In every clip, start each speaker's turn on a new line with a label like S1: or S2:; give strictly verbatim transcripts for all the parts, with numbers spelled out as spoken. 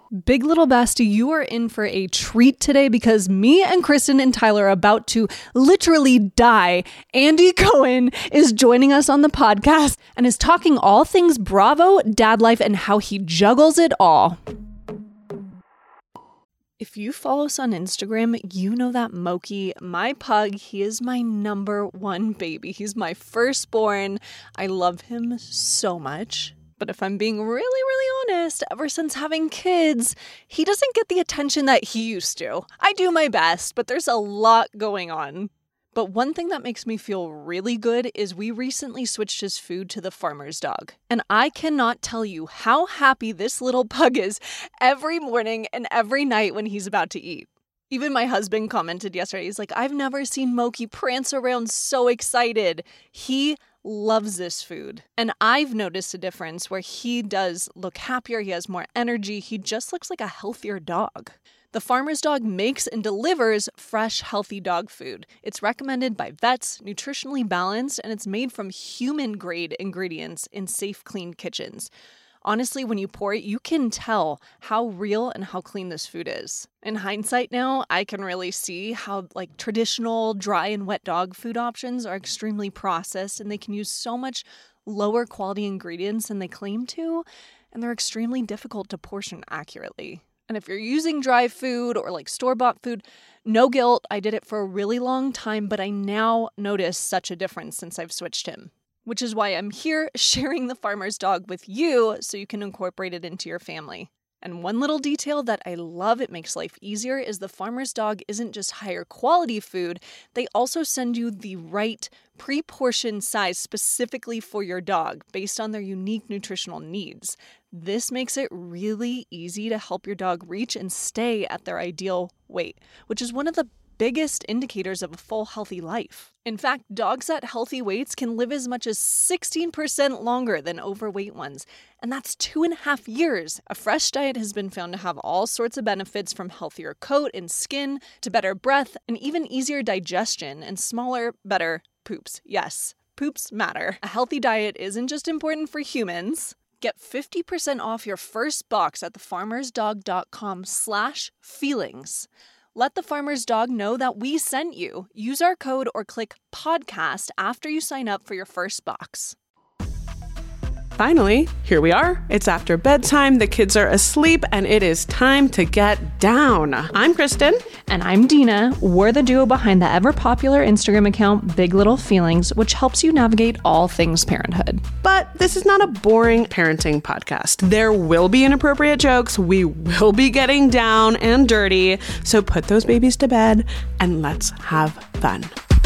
S1: Big Little Bestie, you are in for a treat today because me and Kristen and Tyler are about to literally die. Andy Cohen is joining us on the podcast and is talking all things Bravo, dad life, and how he juggles it all. If you follow us on Instagram, you know that Moki, my pug, he is my number one baby. He's my firstborn. I love him so much. But if I'm being really, really honest, ever since having kids, he doesn't get the attention that he used to. I do my best, but there's a lot going on. But one thing that makes me feel really good is we recently switched his food to the farmer's dog. And I cannot tell you how happy this little pug is every morning and every night when he's about to eat. Even my husband commented yesterday, he's like, I've never seen Moki prance around so excited. He loves this food. And I've noticed a difference where he does look happier, he has more energy, he just looks like a healthier dog. The Farmer's Dog makes and delivers fresh, healthy dog food. It's recommended by vets, nutritionally balanced, and it's made from human-grade ingredients in safe, clean kitchens. Honestly, when you pour it, you can tell how real and how clean this food is. In hindsight now, I can really see how like traditional dry and wet dog food options are extremely processed and they can use so much lower quality ingredients than they claim to, and they're extremely difficult to portion accurately. And if you're using dry food or like store-bought food, no guilt. I did it for a really long time, but I now notice such a difference since I've switched him. Which is why I'm here sharing the Farmer's Dog with you so you can incorporate it into your family. And one little detail that I love, it makes life easier, is the Farmer's Dog isn't just higher quality food, they also send you the right pre-portioned size specifically for your dog based on their unique nutritional needs. This makes it really easy to help your dog reach and stay at their ideal weight, which is one of the biggest indicators of a full, healthy life. In fact, dogs at healthy weights can live as much as sixteen percent longer than overweight ones, and that's two and a half years. A fresh diet has been found to have all sorts of benefits, from healthier coat and skin to better breath and even easier digestion and smaller, better poops. Yes, poops matter. A healthy diet isn't just important for humans. Get fifty percent off your first box at thefarmersdog.com slash feelings. Let the Farmer's Dog know that we sent you. Use our code or click podcast after you sign up for your first box.
S2: Finally, here we are. It's after bedtime, the kids are asleep, and it is time to get down. I'm Kristen.
S1: And I'm Dina. We're the duo behind the ever-popular Instagram account Big Little Feelings, which helps you navigate all things parenthood.
S2: But this is not a boring parenting podcast. There will be inappropriate jokes. We will be getting down and dirty. So put those babies to bed and let's have fun.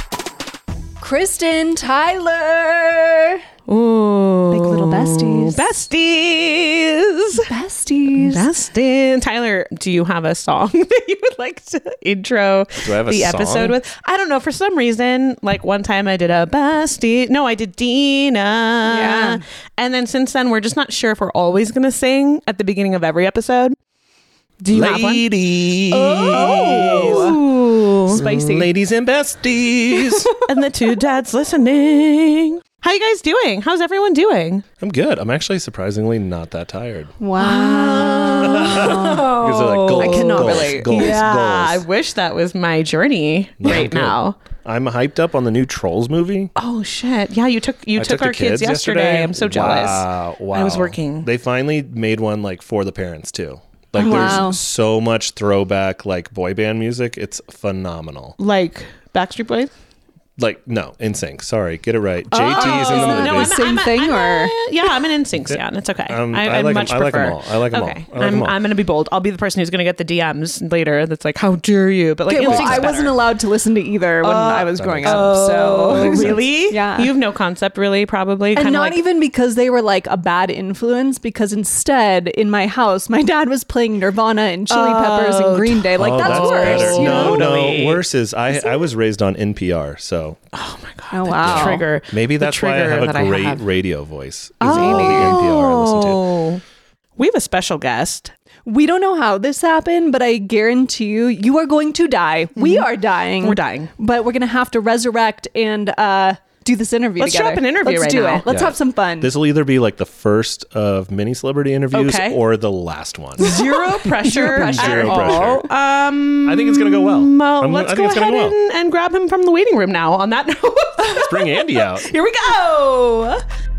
S1: Kristen, Tyler.
S2: Ooh.
S1: Big Little Besties.
S2: Besties.
S1: Besties.
S2: Besties. Tyler, do you have a song that you would like to intro
S3: do I have a
S2: the
S3: song?
S2: episode with? I don't know. For some reason, like one time I did a bestie. No, I did Dina.
S1: Yeah.
S2: And then since then, we're just not sure if we're always going to sing at the beginning of every episode. Do you
S3: Ladies.
S2: have one? Oh.
S1: Spicy.
S3: Ladies and besties.
S2: And the two dads listening. How you guys doing? How's everyone doing?
S3: I'm good. I'm actually surprisingly not that tired.
S1: Wow.
S3: Because they're like, goals,
S1: I cannot
S3: goals,
S1: relate.
S3: Goals,
S2: yeah,
S3: goals.
S2: I wish that was my journey
S3: No,
S2: right
S3: good.
S2: now.
S3: I'm hyped up on the new Trolls movie.
S2: Oh shit! Yeah, you took you
S3: I
S2: took,
S3: the
S2: our kids, yesterday. I'm so jealous.
S3: Wow, wow.
S2: I was working.
S3: They finally made one like for the parents too. Like
S1: Wow.
S3: there's so much throwback like boy band music. It's phenomenal.
S2: Like Backstreet Boys.
S3: Like no, N Sync. Sorry, get it right. J T's in the
S1: Oh,
S3: movie.
S1: no, I'm- Same thing,
S2: I'm
S1: or-
S2: a, yeah, I'm an N Sync fan. It's okay.
S3: Um,
S2: I,
S3: I
S2: I
S3: like 'em-
S2: much
S3: I like 'em
S2: prefer.
S3: all. I like 'em all.
S2: okay.
S3: I like
S2: I'm
S3: 'em all.
S2: I'm gonna be bold. I'll be the person who's gonna get the D Ms later. That's like, how dare you? But like,
S1: Okay, well,
S2: N Sync's
S1: I
S2: better.
S1: wasn't allowed to listen to either when I was
S3: that
S1: growing
S3: makes
S1: up.
S2: Oh,
S1: So
S2: really?
S1: Yeah.
S2: You have no concept, really, probably.
S1: And
S2: Kinda
S1: not
S2: like,
S1: even because they were like a bad influence, because instead in my house, my dad was playing Nirvana and Chili Peppers and Green Day. Like
S3: oh,
S1: that's,
S3: that's
S1: worse.
S3: better.
S1: you
S3: No,
S1: know?
S2: Totally.
S3: no. Worse is I I was raised on N P R, so
S2: Oh my god.
S1: Oh,
S2: the
S1: wow.
S2: Trigger.
S3: maybe
S2: The
S3: that's why I
S2: trigger
S3: have
S2: that
S3: a
S2: I
S3: great
S2: have.
S3: radio voice. Is
S2: Oh.
S3: all the N P R I listen to.
S2: Oh. We have a special guest.
S1: We don't know how this happened, but I guarantee you, you are going to die. We are dying.
S2: We're dying.
S1: But we're going to have to resurrect and uh, do this interview
S2: Let's
S1: together.
S2: show up an interview
S1: Let's
S2: right
S1: do
S2: now.
S1: it. Let's
S3: Yeah.
S1: have some fun.
S3: This will either be like the first of many celebrity interviews
S2: Okay.
S3: or the last one.
S2: Zero pressure.
S1: Zero pressure.
S2: at
S3: Zero
S2: all.
S3: pressure.
S2: Um,
S3: I think it's gonna go well.
S2: Well,
S3: I'm-
S2: let's
S3: I
S2: go
S3: think it's
S2: ahead
S3: gonna go well.
S2: and, and grab him from the waiting room now. On that note,
S3: Let's bring Andy out.
S2: here we go.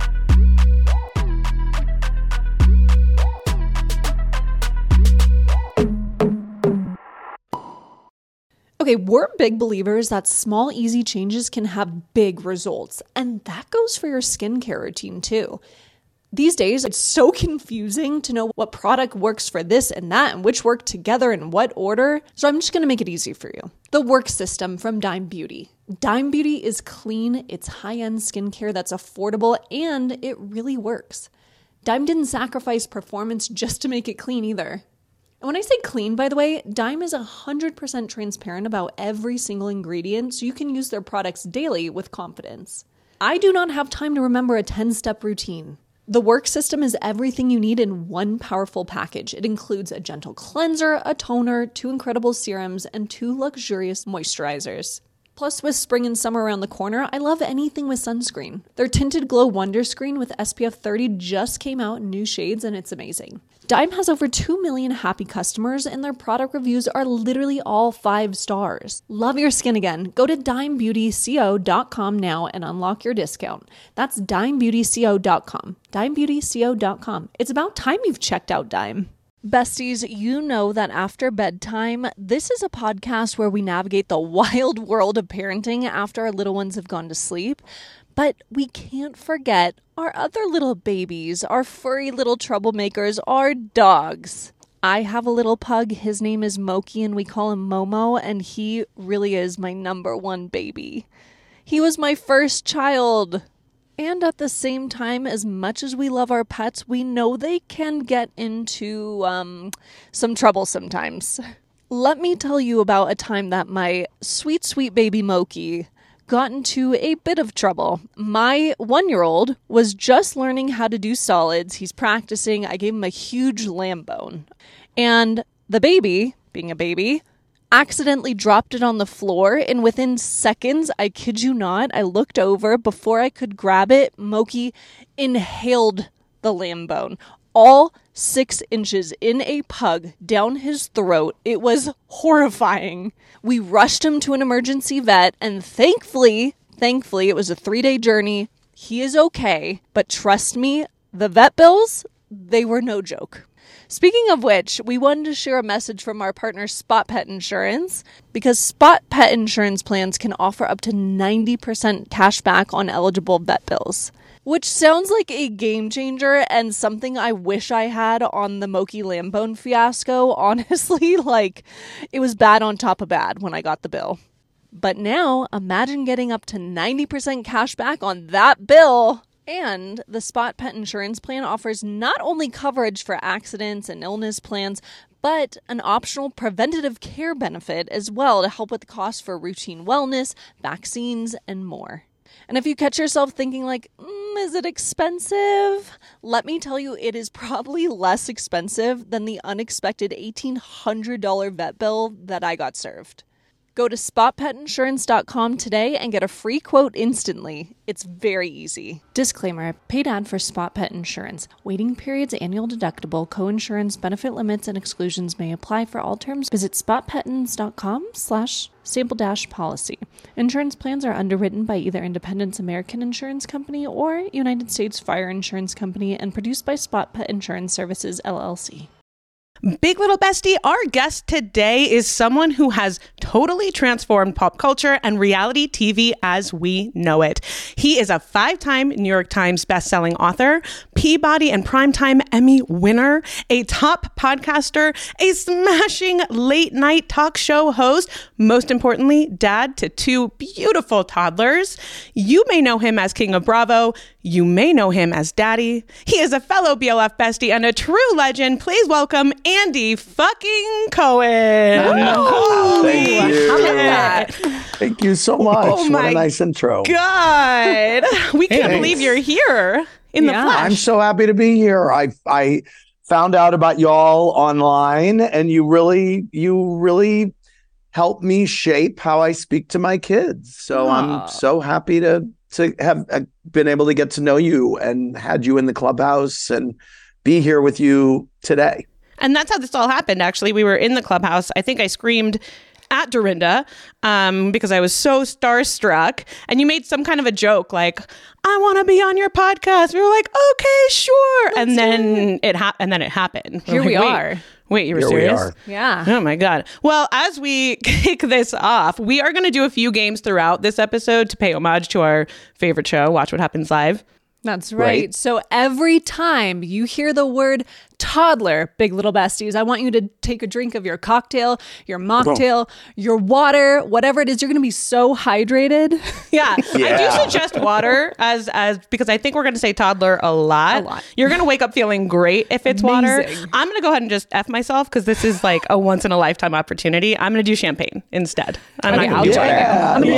S1: Okay, we're big believers that small, easy changes can have big results, and that goes for your skincare routine too. These days, it's so confusing to know what product works for this and that and which work together in what order, so I'm just going to make it easy for you. The Work System from Dime Beauty. Dime Beauty is clean, it's high-end skincare that's affordable, and it really works. Dime didn't sacrifice performance just to make it clean either. And when I say clean, by the way, Dime is one hundred percent transparent about every single ingredient, so you can use their products daily with confidence. I do not have time to remember a ten-step routine. The Work System is everything you need in one powerful package. It includes a gentle cleanser, a toner, two incredible serums, and two luxurious moisturizers. Plus, with spring and summer around the corner, I love anything with sunscreen. Their Tinted Glow Wonder Screen with S P F thirty just came out in new shades, and it's amazing. Dime has over two million happy customers, and their product reviews are literally all five stars. Love your skin again? Go to dime beauty co dot com now and unlock your discount. That's dime beauty co dot com. dime beauty co dot com. It's about time you've checked out Dime. Besties, you know that after bedtime, this is a podcast where we navigate the wild world of parenting after our little ones have gone to sleep. But we can't forget our other little babies, our furry little troublemakers, our dogs. I have a little pug. His name is Moki, and we call him Momo, and he really is my number one baby. He was my first child. And at the same time, as much as we love our pets, we know they can get into um, some trouble sometimes. Let me tell you about a time that my sweet, sweet baby Moki got into a bit of trouble. My one-year-old was just learning how to do solids. He's practicing. I gave him a huge lamb bone. And the baby, being a baby, accidentally dropped it on the floor, and within seconds, I kid you not, I looked over. Before I could grab it, Moki inhaled the lamb bone. All six inches in a pug down his throat. It was horrifying. We rushed him to an emergency vet, and thankfully, thankfully, it was a three-day journey. He is okay, but trust me, the vet bills, they were no joke. Speaking of which, we wanted to share a message from our partner Spot Pet Insurance, because Spot Pet Insurance plans can offer up to ninety percent cash back on eligible vet bills, which sounds like a game changer and something I wish I had on the Moki Lambone fiasco. Honestly, like, it was bad on top of bad when I got the bill. But now, imagine getting up to ninety percent cash back on that bill. And the Spot Pet Insurance plan offers not only coverage for accidents and illness plans, but an optional preventative care benefit as well to help with the costs for routine wellness, vaccines, and more. And if you catch yourself thinking like, mm, is it expensive? Let me tell you, it is probably less expensive than the unexpected eighteen hundred dollars vet bill that I got served. Go to spot pet insurance dot com today and get a free quote instantly. It's very easy. Disclaimer, paid ad for Spot Pet Insurance. Waiting periods, annual deductible, co-insurance, benefit limits, and exclusions may apply for all terms. Visit spot pettins dot com slash sample dash policy. Insurance plans are underwritten by either Independence American Insurance Company or United States Fire Insurance Company and produced by Spot Pet Insurance Services, L L C.
S2: Big Little Bestie, our guest today is someone who has totally transformed pop culture and reality T V as we know it. He is a five-time New York Times bestselling author, Peabody and Primetime Emmy winner, a top podcaster, a smashing late-night talk show host, most importantly, dad to two beautiful toddlers. You may know him as King of Bravo. You may know him as Daddy. He is a fellow B L F bestie and a true legend. Please welcome Andy fucking Cohen.
S4: Oh, thank
S2: Holy
S4: you.
S2: shit.
S4: Thank you so much.
S2: Oh
S4: what
S2: my
S4: a nice intro.
S2: God. We can't
S4: Thanks.
S2: believe you're here in
S1: Yeah.
S2: the flesh.
S4: I'm so happy to be here. I I found out about y'all online, and you really you really helped me shape how I speak to my kids. So
S1: Aw.
S4: I'm so happy to to have uh, been able to get to know you and had you in the clubhouse and be here with you today.
S2: And that's how this all happened, actually. We were in the clubhouse. I think I screamed at Dorinda um, because I was so starstruck. And you made some kind of a joke like, I want to be on your podcast. We were like, okay, sure. Let's and then it ha- and then it happened.
S1: Here
S2: like,
S1: we
S2: wait,
S1: are.
S2: Wait, you were
S4: Here
S2: serious?
S4: we are.
S1: Yeah.
S2: Oh my God. Well, as we kick this off, we are going to do a few games throughout this episode to pay homage to our favorite show, Watch What Happens Live.
S1: That's right.
S4: Right.
S1: So every time you hear the word toddler, Big Little Besties, I want you to take a drink of your cocktail, your mocktail, your water, whatever it is. You're going to be so hydrated.
S2: Yeah. I
S4: Yeah.
S2: do suggest water as as because I think we're going to say toddler a lot.
S1: A lot.
S2: You're going to wake up feeling great if it's water.
S1: Amazing.
S2: I'm going to go ahead and just F myself because this is like a once in a lifetime opportunity. I'm going to do champagne instead. I'm
S1: Okay,
S2: not
S1: I'll
S2: going to do
S1: join you.
S4: Yeah.
S1: I'm going to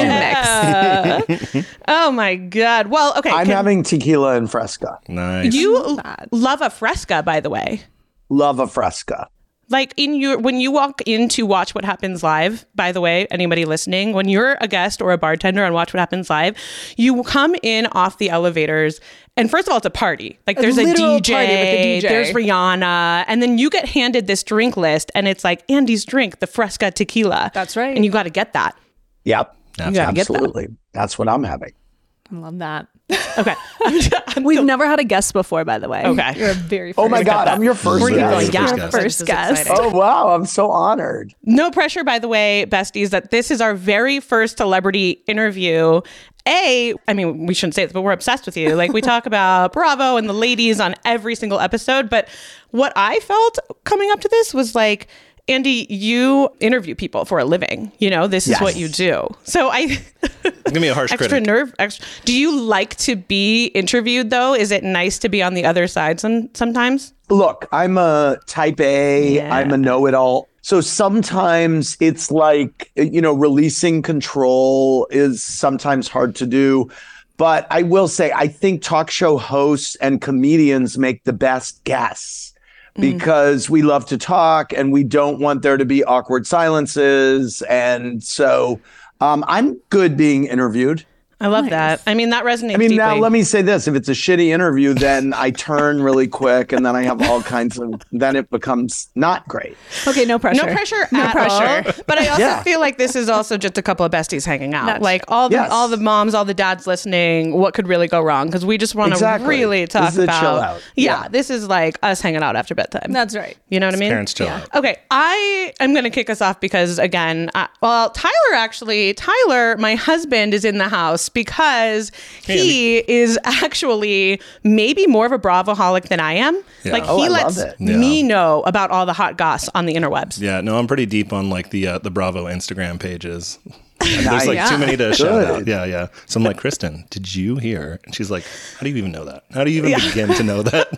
S2: Yeah.
S1: do mix.
S2: Oh my God. Well, okay.
S4: I'm
S2: can-
S4: having tequila and Fresca.
S3: Nice.
S2: you
S1: that.
S2: love a Fresca, by the way.
S4: Love a Fresca.
S2: Like in your when you walk in to Watch What Happens Live, by the way, anybody listening, when you're a guest or a bartender on Watch What Happens Live, you come in off the elevators and first of all, it's a party. Like there's a
S1: literal
S2: D J,
S1: party with the D J.
S2: there's Rihanna, and then you get handed this drink list and it's like Andy's drink, the Fresca tequila.
S1: That's right.
S2: And you got to get that.
S4: Yep.
S2: You got to get that.
S4: Absolutely. That's what I'm having.
S1: I love that.
S2: Okay.
S1: We've never had a guest before, by the way.
S2: Okay.
S1: You're a very
S4: Oh
S1: first
S4: my God,
S2: that.
S4: I'm your first
S2: Where are you
S4: guest.
S2: going? Yeah,
S3: First
S1: Your
S3: guest.
S1: first
S2: This is
S1: guest.
S2: exciting.
S4: Oh, wow. I'm so honored.
S2: No pressure, by the way, besties, that this is our very first celebrity interview. A, I mean, we shouldn't say this, but we're obsessed with you. Like, we talk about Bravo and the ladies on every single episode. But what I felt coming up to this was like, Andy, you interview people for a living. You know, this is
S4: Yes.
S2: what you do. So I...
S3: Give me a harsh
S2: extra
S3: critic.
S2: nerve. Extra, do you like to be interviewed, though? Is it nice to be on the other side some, sometimes?
S4: Look, I'm a type A.
S2: Yeah.
S4: I'm a know-it-all. So sometimes it's like, you know, releasing control is sometimes hard to do. But I will say, I think talk show hosts and comedians make the best guests because we love to talk and we don't want there to be awkward silences. And so um, I'm good being interviewed.
S2: I love
S1: Nice.
S2: that. I mean, that resonates
S4: I mean,
S2: deeply.
S4: now let me say this. If it's a shitty interview, then I turn really quick and then I have all kinds of, then it becomes not great.
S1: Okay, no pressure.
S2: No pressure
S1: No
S2: at
S1: pressure.
S2: all. But I also
S4: Yeah.
S2: feel like this is also just a couple of besties hanging out.
S1: That's
S2: like all the
S4: Yes.
S2: all the moms, all the dads listening, what could really go wrong? Because we just want to
S4: Exactly.
S2: really
S4: This
S2: talk
S4: is a
S2: about
S4: chill out.
S2: Yeah,
S4: Yeah.
S2: this is like us hanging out after bedtime.
S1: That's right.
S2: You know what I mean?
S3: Parents chill
S1: Yeah.
S3: out.
S2: Okay, I am going to kick us off because, again, uh, well, Tyler actually, Tyler, my husband, is in the house because he is actually maybe more of a Bravoholic than I am.
S3: Yeah.
S2: Like,
S4: Oh,
S2: he
S4: I love
S2: lets
S4: it.
S2: me
S3: Yeah.
S2: know about all the hot goss on the interwebs.
S3: Yeah, no, I'm pretty deep on like the uh, the Bravo Instagram pages. There's
S4: Nice.
S3: like
S1: Yeah.
S3: too many to shout
S4: Good.
S3: out. Yeah, yeah. So I'm like, Kristen, did you hear? And she's like, how do you even know that? How do you even begin to know that?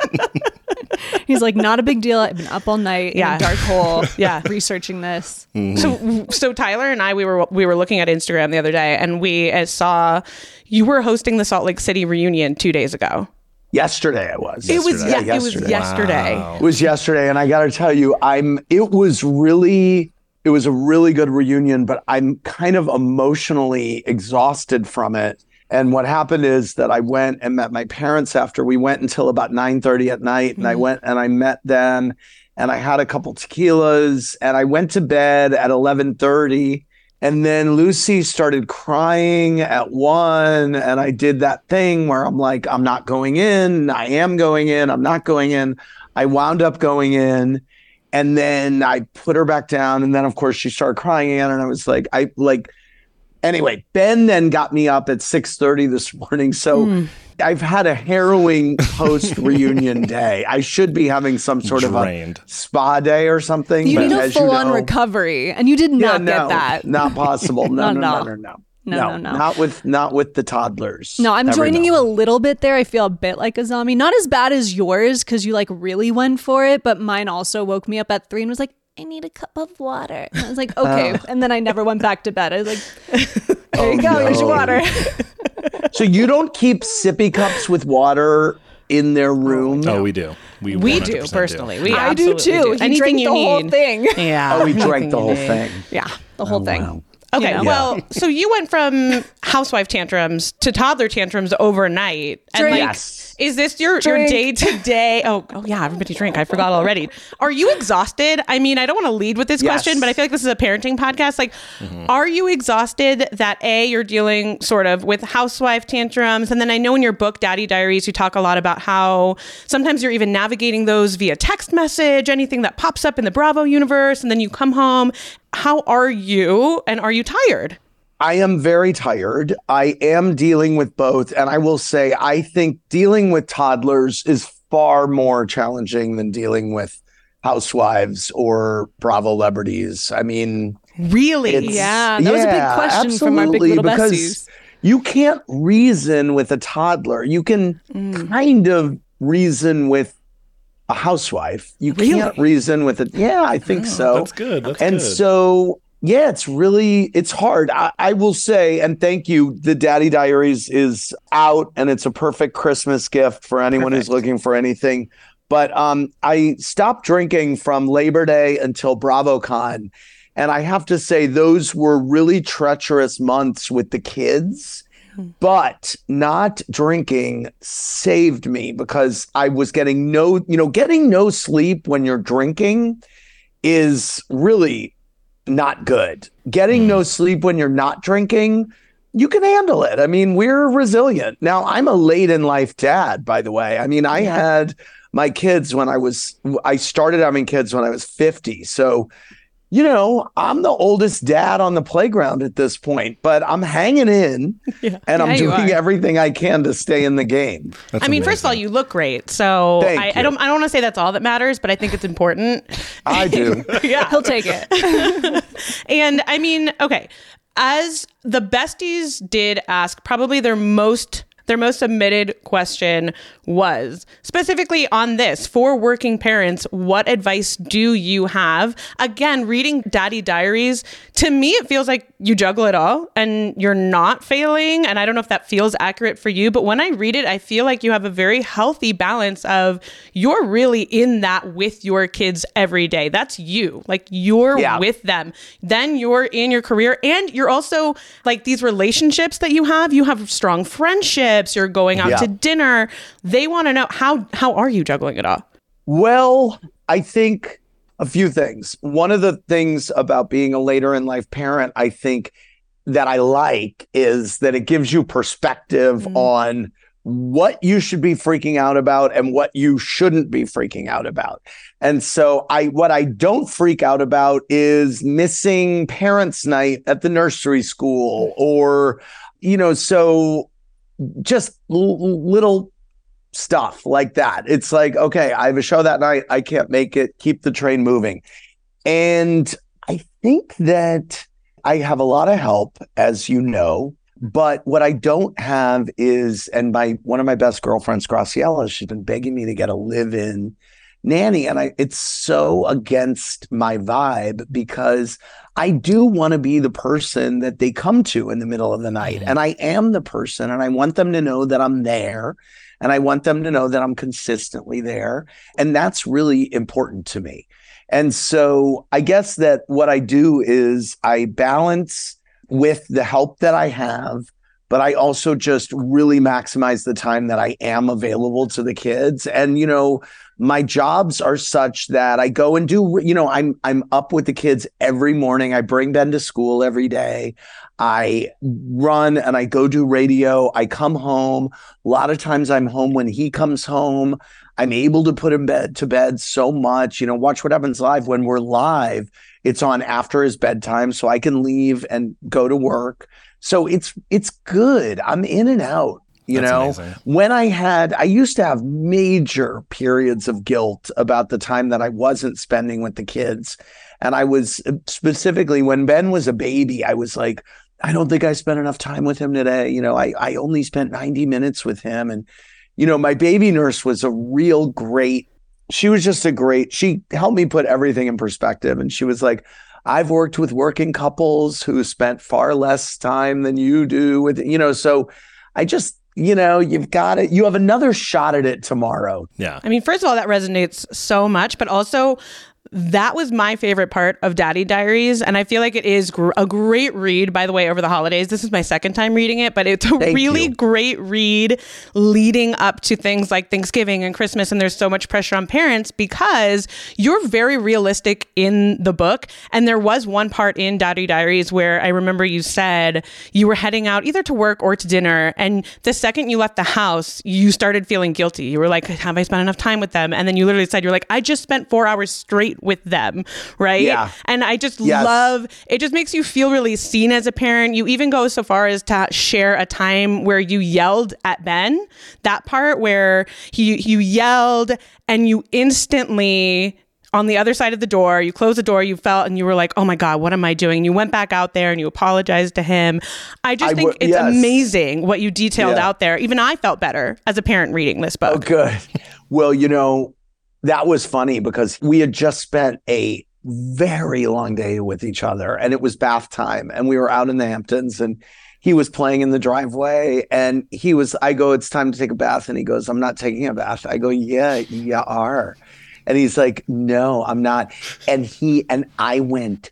S1: He's like, not a big deal. I've been up all night
S2: Yeah.
S1: in a dark hole
S2: Yeah.
S1: researching this.
S2: So, so Tyler and I, we were we were looking at Instagram the other day, and we uh, saw you were hosting the Salt Lake City reunion two days ago.
S4: Yesterday I was.
S2: It was
S3: Yesterday.
S2: yeah, it was
S4: yesterday.
S2: yesterday.
S3: Wow.
S4: It was yesterday, and I got to tell you, I'm. It was really, it was a really good reunion, but I'm kind of emotionally exhausted from it. And what happened is that I went and met my parents after. We went until about nine thirty at night, and I went and I met them, and I had a couple tequilas, and I went to bed at eleven thirty. And then Lucy started crying at one, and I did that thing where I'm like, I'm not going in. I am going in. I'm not going in. I wound up going in, and then I put her back down. And then, of course, she started crying again. And I was like, I like, anyway, Ben then got me up at six thirty this morning. So
S2: Mm.
S4: I've had a harrowing post reunion day. I should be having some sort
S3: Drained.
S4: of a spa day or something.
S1: You
S4: but
S1: need a
S4: as you
S1: full on
S4: know-
S1: recovery, and you did
S4: yeah,
S1: not
S4: no,
S1: get that.
S4: Not possible. No,
S1: Not
S4: no,
S1: at
S4: no,
S1: all.
S4: no, no,
S1: No, no, no.
S4: Not with not with the toddlers.
S1: No, I'm
S4: Never
S1: joining
S4: know.
S1: you a little bit there. I feel a bit like a zombie. Not as bad as yours because you like really went for it, but mine also woke me up at three and was like, I need a cup of water. And I was like, okay.
S4: Oh.
S1: And then I never went back to bed. I was like, there
S4: Oh,
S1: you go. Here's your
S4: no.
S1: water.
S4: So you don't keep sippy cups with water in their room?
S3: Oh, we do. We,
S2: We
S3: one hundred
S2: do
S3: percent
S2: personally. We
S1: I do
S2: absolutely
S1: too. He
S2: Anything
S1: drank
S2: you
S1: the whole
S2: need.
S1: thing.
S2: Yeah.
S4: Oh, we drank
S2: anything
S4: the
S2: you
S4: whole
S2: need.
S4: thing.
S1: Yeah, the whole
S4: Oh,
S1: thing.
S4: wow.
S2: Okay,
S1: You know?
S2: well, so you went from housewife tantrums to toddler tantrums overnight. And
S1: Drink.
S2: like,
S4: Yes.
S2: is this your, your
S1: Drink.
S2: day to day? Oh, oh yeah, everybody drink. I forgot already. Are you exhausted? I mean, I don't want to lead with this
S4: Yes.
S2: question, but I feel like this is a parenting podcast. Like,
S3: Mm-hmm.
S2: are you exhausted that A, you're dealing sort of with housewife tantrums? And then I know in your book, Daddy Diaries, you talk a lot about how sometimes you're even navigating those via text message, anything that pops up in the Bravo universe, and then you come home. How are you? And are you tired?
S4: I am very tired. I am dealing with both. And I will say, I think dealing with toddlers is far more challenging than dealing with housewives or Bravo celebrities. I mean,
S2: Really?
S4: It's-
S1: Yeah, that was a big
S4: yeah,
S1: question from our big
S4: absolutely,
S1: little
S4: because
S1: besties.
S4: you can't reason with a toddler. You can
S1: Mm.
S4: kind of reason with a housewife. You
S2: Really?
S4: can't reason with it. Yeah, I think
S3: Oh,
S4: so.
S3: That's good. That's
S4: and
S3: good.
S4: so yeah, it's really it's hard. I, I will say, and thank you, the Daddy Diaries is out, and it's a perfect Christmas gift for anyone
S2: Perfect.
S4: who's looking for anything. But um, I stopped drinking from Labor Day until BravoCon, and I have to say those were really treacherous months with the kids. But not drinking saved me because I was getting no, you know, getting no sleep when you're drinking is really not good. Getting no sleep when you're not drinking, you can handle it. I mean, we're resilient. Now, I'm a late in life dad, by the way. I mean, I had my kids when I was, I started having kids when I was fifty. So, you know, I'm the oldest dad on the playground at this point, but I'm hanging in and I'm
S1: Yeah, you
S4: doing
S1: are.
S4: everything I can to stay in the game.
S3: That's
S2: I mean, first of all,
S3: amazing.
S2: you look great. So
S4: Thank
S2: I,
S4: you.
S2: I don't I don't want to say that's all that matters, but I think it's important.
S4: I do.
S2: Yeah.
S1: He'll take it.
S2: And I mean, okay, as the besties did ask, probably their most their most submitted question was specifically on this for working parents. What advice do you have? Again, reading Daddy Diaries, to me, it feels like you juggle it all and you're not failing. And I don't know if that feels accurate for you, but when I read it, I feel like you have a very healthy balance of you're really in that with your kids every day. That's you. Like you're
S4: Yeah.
S2: with them. Then you're in your career and you're also like these relationships that you have. You have strong friendships. You're going out
S4: Yeah.
S2: to dinner. They want to know how how are you juggling it all?
S4: Well, I think a few things. One of the things about being a later in life parent, I think that I like is that it gives you perspective on what you should be freaking out about and what you shouldn't be freaking out about. And so I what I don't freak out about is missing parents' night at the nursery school or, you know, so just l- little stuff like that. It's like, okay, I have a show that night. I can't make it. Keep the train moving. And I think that I have a lot of help, as you know, but what I don't have is, and my one of my best girlfriends, Graciela, she's been begging me to get a live-in nanny. And I it's so against my vibe because I do want to be the person that they come to in the middle of the night. And I am the person, and I want them to know that I'm there. And I want them to know that I'm consistently there. And that's really important to me. And so I guess that what I do is I balance with the help that I have, but I also just really maximize the time that I am available to the kids. And, you know, my jobs are such that I go and do, you know, I'm I'm up with the kids every morning. I bring Ben to school every day. I run and I go do radio. I come home. A lot of times I'm home when he comes home. I'm able to put him bed to bed so much, you know, Watch What Happens Live. When we're live, it's on after his bedtime, so I can leave and go to work. So it's it's good. I'm in and out. You
S3: That's
S4: know,
S3: amazing.
S4: when I had, I used to have major periods of guilt about the time that I wasn't spending with the kids. And I was specifically when Ben was a baby, I was like, I don't think I spent enough time with him today. You know, I, I only spent ninety minutes with him. And, you know, my baby nurse was a real great, she was just a great, she helped me put everything in perspective. And she was like, I've worked with working couples who spent far less time than you do with, you know, so I just, you know, you've got it. You have another shot at it tomorrow.
S3: Yeah.
S2: I mean, first of all, that resonates so much, but also That was my favorite part of Daddy Diaries. And I feel like it is gr- a great read, by the way, over the holidays. This is my second time reading it, but it's a
S4: Thank
S2: really
S4: you.
S2: great read leading up to things like Thanksgiving and Christmas. And there's so much pressure on parents because you're very realistic in the book. And there was one part in Daddy Diaries where I remember you said you were heading out either to work or to dinner. And the second you left the house, you started feeling guilty. You were like, have I spent enough time with them? And then you literally said, you're like, I just spent four hours straight with them, right?
S4: Yeah.
S2: And I just
S4: Yes.
S2: love, it just makes you feel really seen as a parent. You even go so far as to share a time where you yelled at Ben, that part where he you yelled and you instantly, on the other side of the door, you closed the door, you felt, and you were like, oh my God, what am I doing? And you went back out there and you apologized to him. I just
S4: I
S2: think
S4: w-
S2: it's
S4: yes.
S2: amazing what you detailed
S4: Yeah.
S2: out there. Even I felt better as a parent reading this book.
S4: Oh, good. Well, you know, that was funny because we had just spent a very long day with each other and it was bath time and we were out in the Hamptons and he was playing in the driveway and he was, I go, it's time to take a bath. And he goes, I'm not taking a bath. I go, yeah, you are. And he's like, no, I'm not. And he, and I went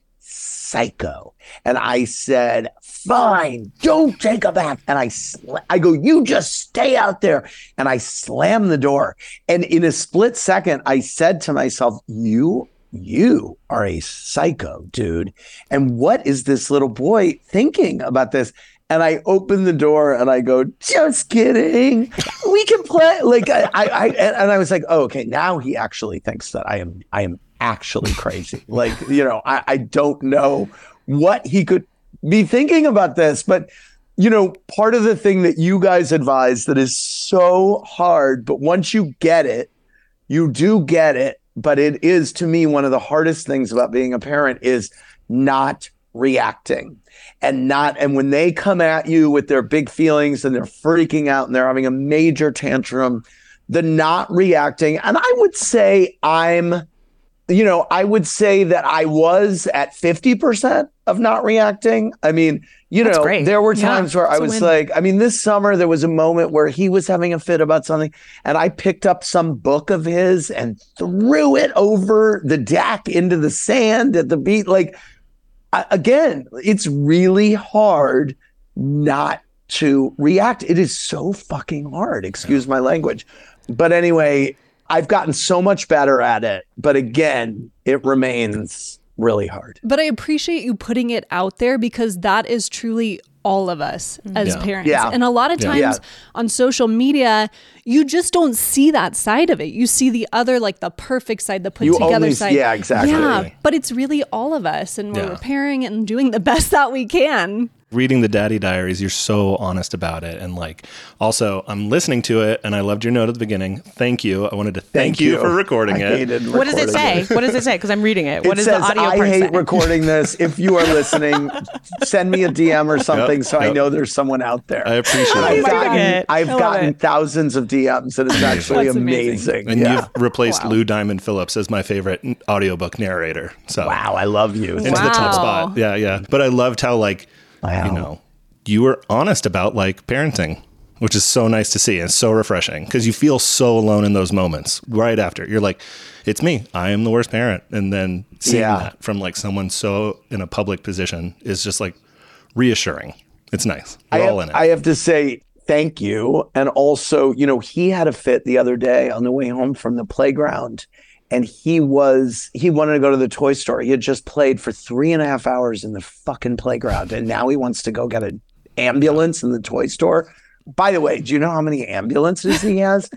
S4: psycho and I said, fine, don't take a bath. And I, sl- I go, you just stay out there. And I slammed the door. And in a split second, I said to myself, you, you are a psycho, dude. And what is this little boy thinking about this? And I open the door and I go, just kidding. We can play. Like I, I, I and I was like, oh, okay. Now he actually thinks that I am, I am actually crazy. Like, you know, I, I don't know what he could be thinking about this, but you know, part of the thing that you guys advise that is so hard, but once you get it, you do get it. But it is, to me, one of the hardest things about being a parent is not reacting and not, and when they come at you with their big feelings and they're freaking out and they're having a major tantrum, the not reacting. And I would say I'm, you know, I would say that I was at fifty percent of not reacting. I mean, you
S2: That's
S4: know,
S2: great.
S4: there were
S1: Yeah,
S4: times where I
S1: it's a
S4: was
S1: win.
S4: like, I mean, this summer there was a moment where he was having a fit about something and I picked up some book of his and threw it over the deck into the sand at the beach. Like, I, again, it's really hard not to react. It is so fucking hard. Excuse my language. But anyway, I've gotten so much better at it. But again, it remains really hard.
S1: But I appreciate you putting it out there because that is truly all of us as
S3: Yeah.
S1: parents.
S4: Yeah.
S1: And a lot of
S3: Yeah.
S1: times
S4: Yeah.
S1: on social media, you just don't see that side of it. You see the other, like the perfect side, the put
S4: You
S1: together
S4: only-
S1: side.
S4: yeah, exactly.
S1: Yeah, but it's really all of us and we're
S3: Yeah.
S1: repairing and doing the best that we can.
S3: Reading the Daddy Diaries, you're so honest about it. And like, also, I'm listening to it and I loved your note at the beginning. Thank you. I wanted to thank, you. for recording
S4: I
S3: it.
S4: hated
S2: What does it
S4: recording
S2: say? What does it say? Because I'm reading it. What
S4: It
S2: is
S4: says,
S2: the audio
S4: I
S2: part
S4: hate
S2: say?
S4: recording this. If you are listening, send me a D M or something so I
S3: yep.
S4: know there's someone out there.
S3: I appreciate
S4: I've
S3: it.
S2: my
S4: gotten,
S2: God.
S4: I've
S2: I love
S4: gotten
S2: it.
S4: thousands of D Ms and it's actually
S1: That's amazing.
S4: amazing.
S3: And
S4: Yeah.
S3: you've replaced
S1: Wow.
S3: Lou Diamond Phillips as my favorite audiobook narrator. So
S4: Wow, I love you.
S3: into the top
S1: Wow.
S3: spot. Yeah, yeah. But I loved how like,
S4: Wow.
S3: you know, you were honest about like parenting, which is so nice to see and so refreshing because you feel so alone in those moments right after. You're like, it's me. I am the worst parent. And then seeing
S4: Yeah.
S3: that from like someone so in a public position is just like reassuring. It's nice. We're
S4: I
S3: all
S4: have,
S3: in it.
S4: I have to say thank you. And also, you know, he had a fit the other day on the way home from the playground. And he was, he wanted to go to the toy store. He had just played for three and a half hours in the fucking playground. And now he wants to go get an ambulance in the toy store. By the way, do you know how many ambulances he has?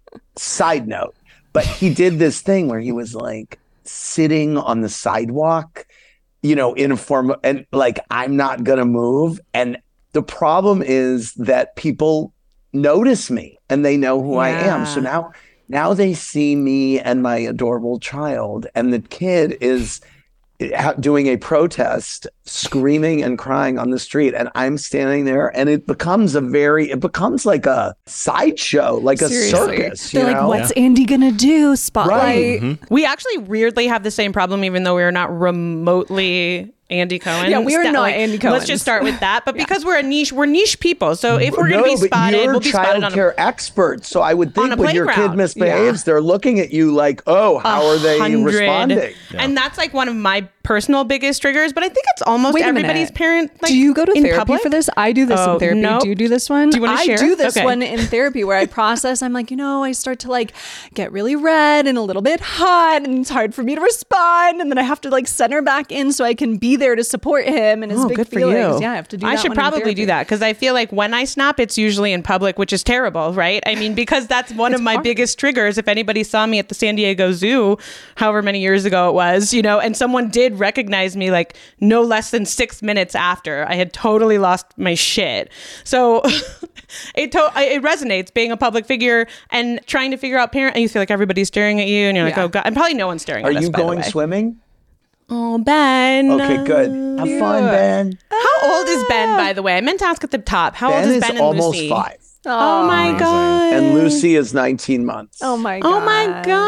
S4: Side note. But he did this thing where he was like sitting on the sidewalk, you know, in a form of, and like, I'm not going to move. And the problem is that people notice me and they know who I am. So
S2: Yeah.
S4: now, now they see me and my adorable child, and the kid is ha- doing a protest, screaming and crying on the street. And I'm standing there and it becomes a very, it becomes like a sideshow, like a
S1: Seriously.
S4: circus. You
S1: They're like,
S4: know?
S1: what's Andy gonna do? Spotlight.
S4: Right.
S3: Mm-hmm.
S2: We actually weirdly have the same problem, even though we are not remotely Andy Cohen.
S1: Yeah, we are
S2: Sta-
S1: not
S2: like,
S1: Andy
S2: Let's
S1: Cohens.
S2: just start with that. But because we're a niche, we're niche people. So if we're
S4: no,
S2: going to be
S4: but
S2: spotted,
S4: you're
S2: we'll be spotted on a
S4: childcare experts. So I would
S2: on
S4: think
S2: a
S4: when your kid
S2: playground.
S4: misbehaves, they're looking at you like, oh, how are they
S2: hundred.
S4: responding?
S2: And that's like one of my personal biggest triggers. But I think it's almost
S1: Wait a
S2: everybody's
S1: minute.
S2: parent. Like,
S1: do you go to
S2: in
S1: therapy
S2: public?
S1: for this? I do this
S2: Oh,
S1: in therapy.
S2: no.
S1: Do you do this one?
S2: Do you wanna
S1: I
S2: share?
S1: do this
S2: Okay.
S1: one in therapy where I process. I'm like, you know, I start to like get really red and a little bit hot, and it's hard for me to respond, and then I have to like center back in so I can be there to support him and his
S2: Oh,
S1: big
S2: good for
S1: feelings.
S2: you.
S1: Yeah, I have to do.
S2: I
S1: that
S2: should
S1: one in
S2: probably do
S1: therapy.
S2: that because I feel like when I snap, it's usually in public, which is terrible, right? I mean, because that's one of my
S1: hard.
S2: biggest triggers. If anybody saw me at the San Diego Zoo, however many years ago it was, you know, and someone did recognize me like no less than six minutes after, I had totally lost my shit. So it to- it resonates being a public figure and trying to figure out parent. And you feel like everybody's staring at you, and you're like,
S1: Yeah.
S2: oh god, and probably no one's staring
S4: Are
S2: at us.
S4: you
S2: by the
S4: going
S2: way.
S4: swimming?
S2: Oh, Ben.
S4: Okay, good. Have fun, Ben.
S2: How old is Ben, by the way? I meant to ask at the top. How
S4: Ben
S2: old is
S4: is
S2: Ben and
S4: almost
S2: Lucy?
S4: five.
S2: Oh my
S3: Amazing.
S2: god.
S4: And Lucy is nineteen months.
S1: Oh my god.
S2: Oh my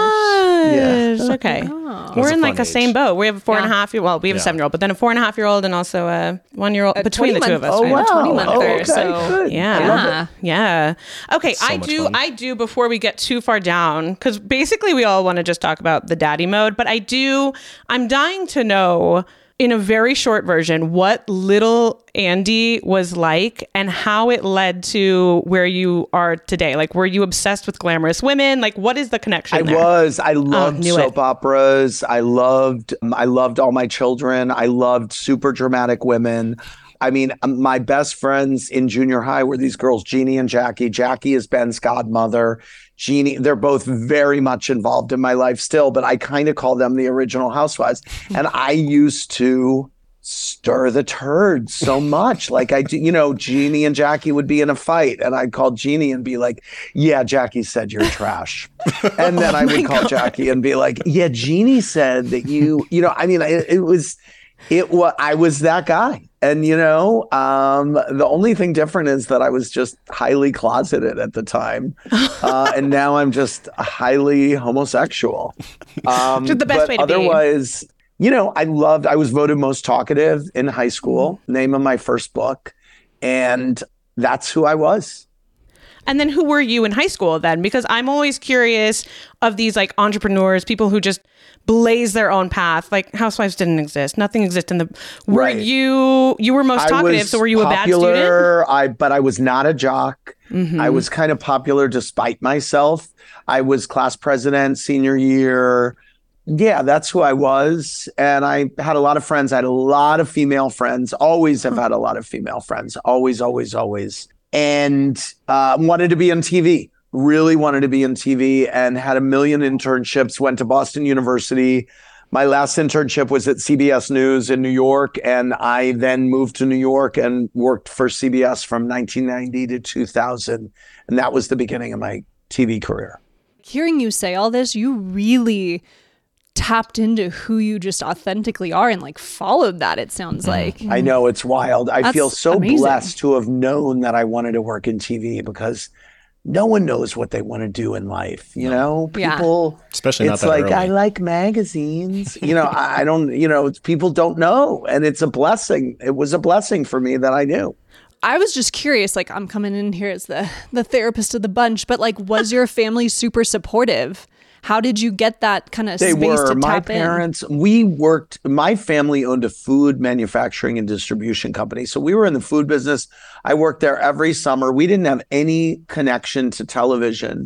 S2: gosh. Okay.
S3: That's
S2: We're
S3: a
S2: in like
S3: fun
S2: the same
S3: age.
S2: boat. We have a four and a
S1: Yeah.
S2: half year well, we have a
S3: Yeah.
S2: seven year old, but then a four and a half year old and also a one year old between the two of us.
S1: twenty
S2: right?
S1: month-
S4: wow.
S1: twenty month
S4: Oh,
S1: there,
S4: okay,
S1: so
S4: good.
S2: Yeah.
S4: I love it.
S2: Yeah. Okay.
S3: So
S2: I
S3: much
S2: do.
S3: fun.
S2: I do. Before we get too far down, because basically we all want to just talk about the daddy mode, but I do. I'm dying to know in a very short version what little Andy was like and how it led to where you are today. Like, were you obsessed with glamorous women? Like, what is the connection
S4: I
S2: there?
S4: was. I loved
S2: knew
S4: soap
S2: it.
S4: operas. I loved. I loved All My Children. I loved super dramatic women. I mean, um, my best friends in junior high were these girls, Jeannie and Jackie. Jackie is Ben's godmother. Jeannie, they're both very much involved in my life still, but I kind of call them the original housewives. And I used to stir the turds so much. Like I do, you know, Jeannie and Jackie would be in a fight and I'd call Jeannie and be like, yeah, Jackie said you're trash. And then I would call Jackie and be like, yeah, Jeannie said that you, you know, I mean, it, it was, it was, I was that guy. And, you know, um, the only thing different is that I was just highly closeted at the time. Uh, and now I'm just highly homosexual. Um,
S2: Which is the best
S4: but
S2: way to be.
S4: otherwise, you know, I loved, I was voted most talkative in high school, name of my first book. And that's who I was.
S2: And then who were you in high school then? Because I'm always curious of these like entrepreneurs, people who just blaze their own path. Like housewives didn't exist. Nothing existed in the were
S4: Right.
S2: you you were most
S4: I
S2: talkative,
S4: was
S2: so were you a bad student?
S4: popular, I but I was not a jock.
S2: Mhm.
S4: I was kind of popular despite myself. I was class president senior year. Yeah, that's who I was. And I had a lot of friends. I had a lot of female friends. Always have had a lot of female friends. Always, always, always. And uh, wanted to be on T V. Really wanted to be in T V and had a million internships. Went to Boston University. My last internship was at C B S News in New York. And I then moved to New York and worked for C B S from nineteen ninety to two thousand. And that was the beginning of my T V career.
S1: Hearing you say all this, you really tapped into who you just authentically are and like followed that, it sounds like.
S4: I know, it's wild. I
S1: That's
S4: feel so
S1: amazing.
S4: blessed to have known that I wanted to work in T V because no one knows what they want to do in life. You know,
S1: Yeah.
S4: people,
S3: Especially not
S4: it's
S3: that
S4: like,
S3: early.
S4: I like magazines. You know, I, I don't, you know, it's, people don't know. And it's a blessing. It was a blessing for me that I knew.
S1: I was just curious, like I'm coming in here as the the therapist of the bunch, but like was your family super supportive? How did you get that kind of
S4: They
S1: space
S4: were.
S1: to
S4: My
S1: tap in?
S4: parents, we worked, my family owned a food manufacturing and distribution company. So we were in the food business. I worked there every summer. We didn't have any connection to television,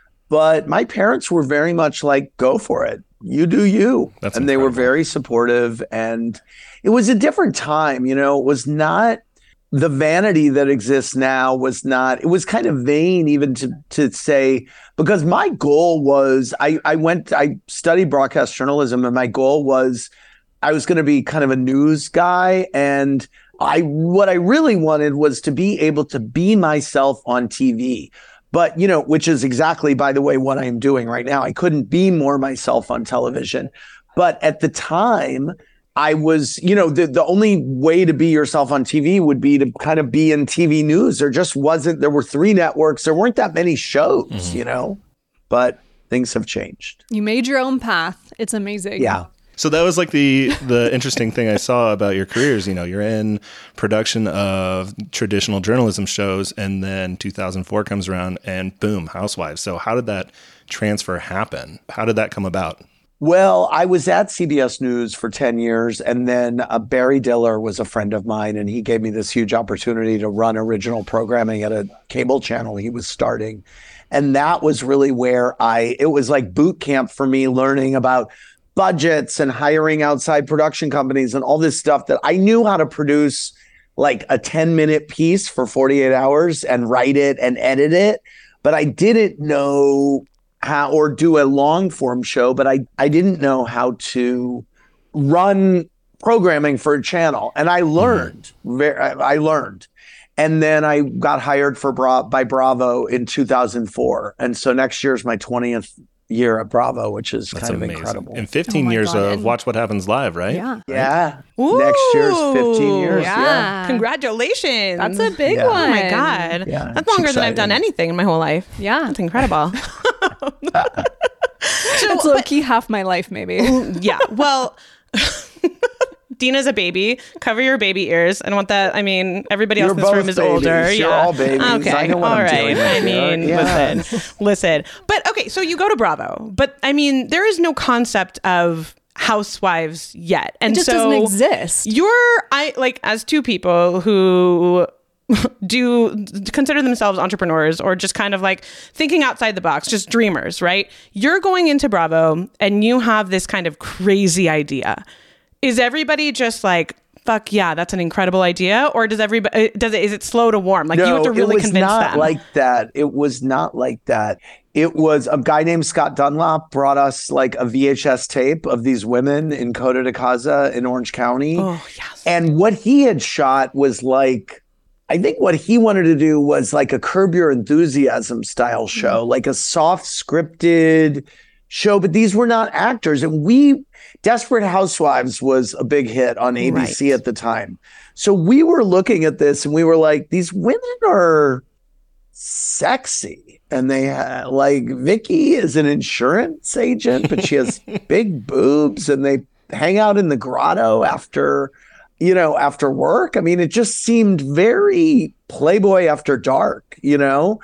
S4: but my parents were very much like, go for it. You do you.
S3: That's
S4: and they were
S3: incredible.
S4: very supportive. And it was a different time. You know, it was not the vanity that exists now was not, it was kind of vain even to to say, because my goal was, I, I went, I studied broadcast journalism and my goal was I was going to be kind of a news guy. And I, what I really wanted was to be able to be myself on T V. But, you know, which is exactly, by the way, what I'm doing right now. I couldn't be more myself on television. But at the time, I was, you know, the, the only way to be yourself on T V would be to kind of be in T V news. There just wasn't, there were three networks. There weren't that many shows,
S3: Mm-hmm.
S4: you know, but things have changed.
S1: You made your own path. It's amazing.
S4: Yeah.
S3: So that was like the the interesting thing I saw about your careers. You know, you're in production of traditional journalism shows, and then two thousand four comes around, and boom, Housewives. So how did that transfer happen? How did that come about?
S4: Well, I was at C B S News for ten years, and then uh, Barry Diller was a friend of mine, and he gave me this huge opportunity to run original programming at a cable channel he was starting. And that was really where I, it was like boot camp for me, learning about budgets and hiring outside production companies and all this stuff that I knew how to produce like a ten minute piece for forty-eight hours and write it and edit it. But I didn't know how, or do a long form show, but I, I didn't know how to run programming for a channel. And I learned, mm-hmm. very, I learned. And then I got hired for Bra- by Bravo in two thousand four. And so next year is my twentieth year at Bravo, which is
S3: That's
S4: kind
S3: amazing.
S4: of incredible.
S3: And fifteen
S1: Oh
S3: years
S1: God.
S3: of
S1: And-
S3: Watch What Happens Live, right?
S1: Yeah.
S4: Yeah.
S2: Ooh,
S4: Next year's fifteen years.
S1: Yeah.
S4: Yeah.
S2: Congratulations.
S1: That's a big
S4: Yeah.
S1: one.
S2: Oh my God.
S4: Yeah,
S2: That's
S4: it's
S2: longer than I've done
S4: exciting.
S2: anything in my whole life.
S1: Yeah.
S2: That's incredible. So,
S1: It's low key half my life, maybe.
S2: yeah. Well, Dina's a baby. Cover your baby ears. I don't want that. I mean, everybody else
S4: You're
S2: in this
S4: both
S2: room is
S4: babies.
S2: older.
S4: You're
S2: yeah.
S4: all babies.
S2: Okay.
S4: I know what
S2: all
S4: I'm
S2: right.
S4: dealing with
S2: I
S4: here.
S2: mean,
S4: Yeah.
S2: listen, listen. But okay, so you go to Bravo, but I mean, there is no concept of housewives yet, and
S1: It just
S2: so
S1: doesn't exist.
S2: You're, I like, as two people who do consider themselves entrepreneurs or just kind of like thinking outside the box, just dreamers, right? You're going into Bravo and you have this kind of crazy idea. Is everybody just like, fuck yeah, that's an incredible idea? Or does everybody, does it, is it slow to warm? Like
S4: no,
S2: you have to really
S4: it was
S2: convince
S4: not
S2: them.
S4: like that. It was not like that. It was a guy named Scott Dunlop brought us like a V H S tape of these women in Coda de Casa in Orange County.
S2: Oh, yes.
S4: And what he had shot was like, I think what he wanted to do was like a Curb Your Enthusiasm style show, mm-hmm. like a soft scripted show, but these were not actors. And we, Desperate Housewives was a big hit on A B C right. at the time. So we were looking at this and we were like, these women are sexy. And they uh, like Vicky is an insurance agent, but she has big boobs and they hang out in the grotto after you know, after work. I mean, it just seemed very Playboy After Dark, you know?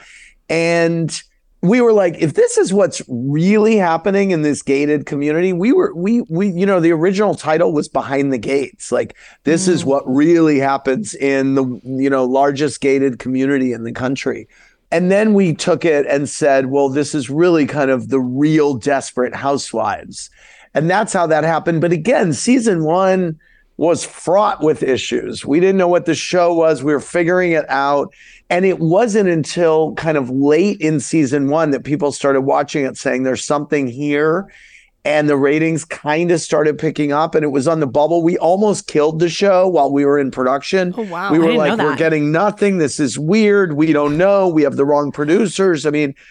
S4: And we were like, if this is what's really happening in this gated community, we were, we, we, you know, the original title was Behind the Gates. Like, this mm. is what really happens in the, you know, largest gated community in the country. And then we took it and said, well, this is really kind of the real Desperate Housewives. And that's how that happened. But again, season one was fraught with issues. We didn't know what the show was. We were figuring it out. And it wasn't until kind of late in season one that people started watching it saying there's something here. And the ratings kind of started picking up and it was on the bubble. We almost killed the show while we were in production.
S1: Oh, wow.
S4: We
S2: I
S4: were
S2: didn't
S4: like,
S2: know
S4: we're
S2: that.
S4: getting nothing. This is weird. We don't know. We have the wrong producers. I mean,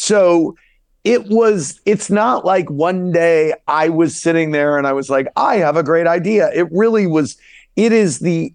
S4: so it was, it's not like one day I was sitting there and I was like, I have a great idea. It really was, it is the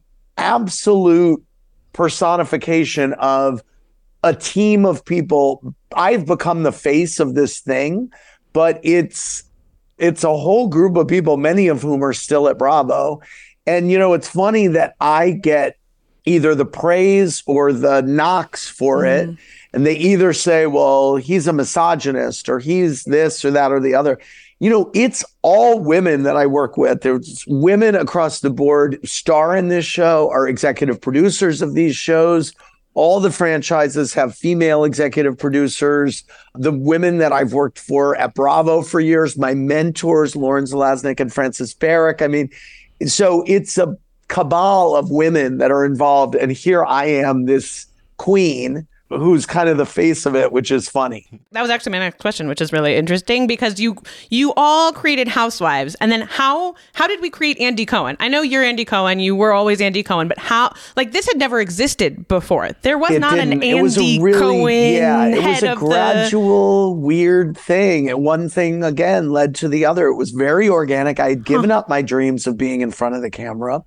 S4: absolute personification of a team of people. I've become the face of this thing, but it's, it's a whole group of people, many of whom are still at Bravo. And, you know, it's funny that I get either the praise or the knocks for mm. it. And they either say, well, he's a misogynist or he's this or that or the other. You know, it's all women that I work with. There's women across the board star in this show, are executive producers of these shows. All the franchises have female executive producers. The women that I've worked for at Bravo for years, my mentors, Lauren Zalaznik and Frances Barrick. I mean, so it's a cabal of women that are involved. And here I am, this queen who's kind of the face of it, which is funny.
S2: That was actually my next question, which is really interesting because you you all created Housewives. And then how how did we create Andy Cohen? I know you're Andy Cohen. You were always Andy Cohen. But how, like, this had never existed before. There was
S4: it
S2: not
S4: didn't.
S2: an
S4: Andy
S2: it was a really, Cohen
S4: yeah, it
S2: head
S4: was a
S2: of
S4: gradual, the... weird thing. And one thing, again, led to the other. It was very organic. I had given huh. up my dreams of being in front of the camera.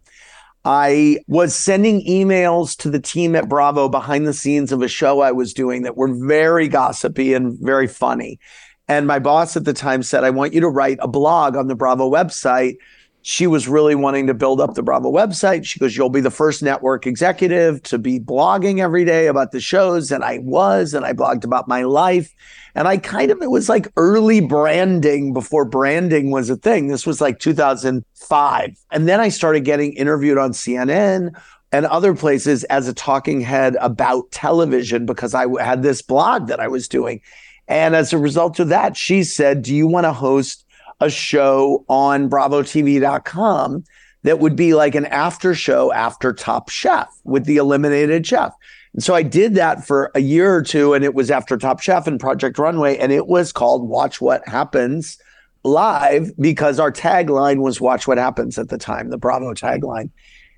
S4: I was sending emails to the team at Bravo behind the scenes of a show I was doing that were very gossipy and very funny. And my boss at the time said, I want you to write a blog on the Bravo website. She was really wanting to build up the Bravo website. She goes, you'll be the first network executive to be blogging every day about the shows. And I was, and I blogged about my life. And I kind of, it was like early branding before branding was a thing. This was like two thousand five. And then I started getting interviewed on C N N and other places as a talking head about television because I had this blog that I was doing. And as a result of that, she said, do you want to host a show on bravo T V dot com that would be like an after show after Top Chef with the eliminated chef? And so I did that for a year or two, and it was after Top Chef and Project Runway, and it was called Watch What Happens Live because our tagline was Watch What Happens at the time, the Bravo tagline.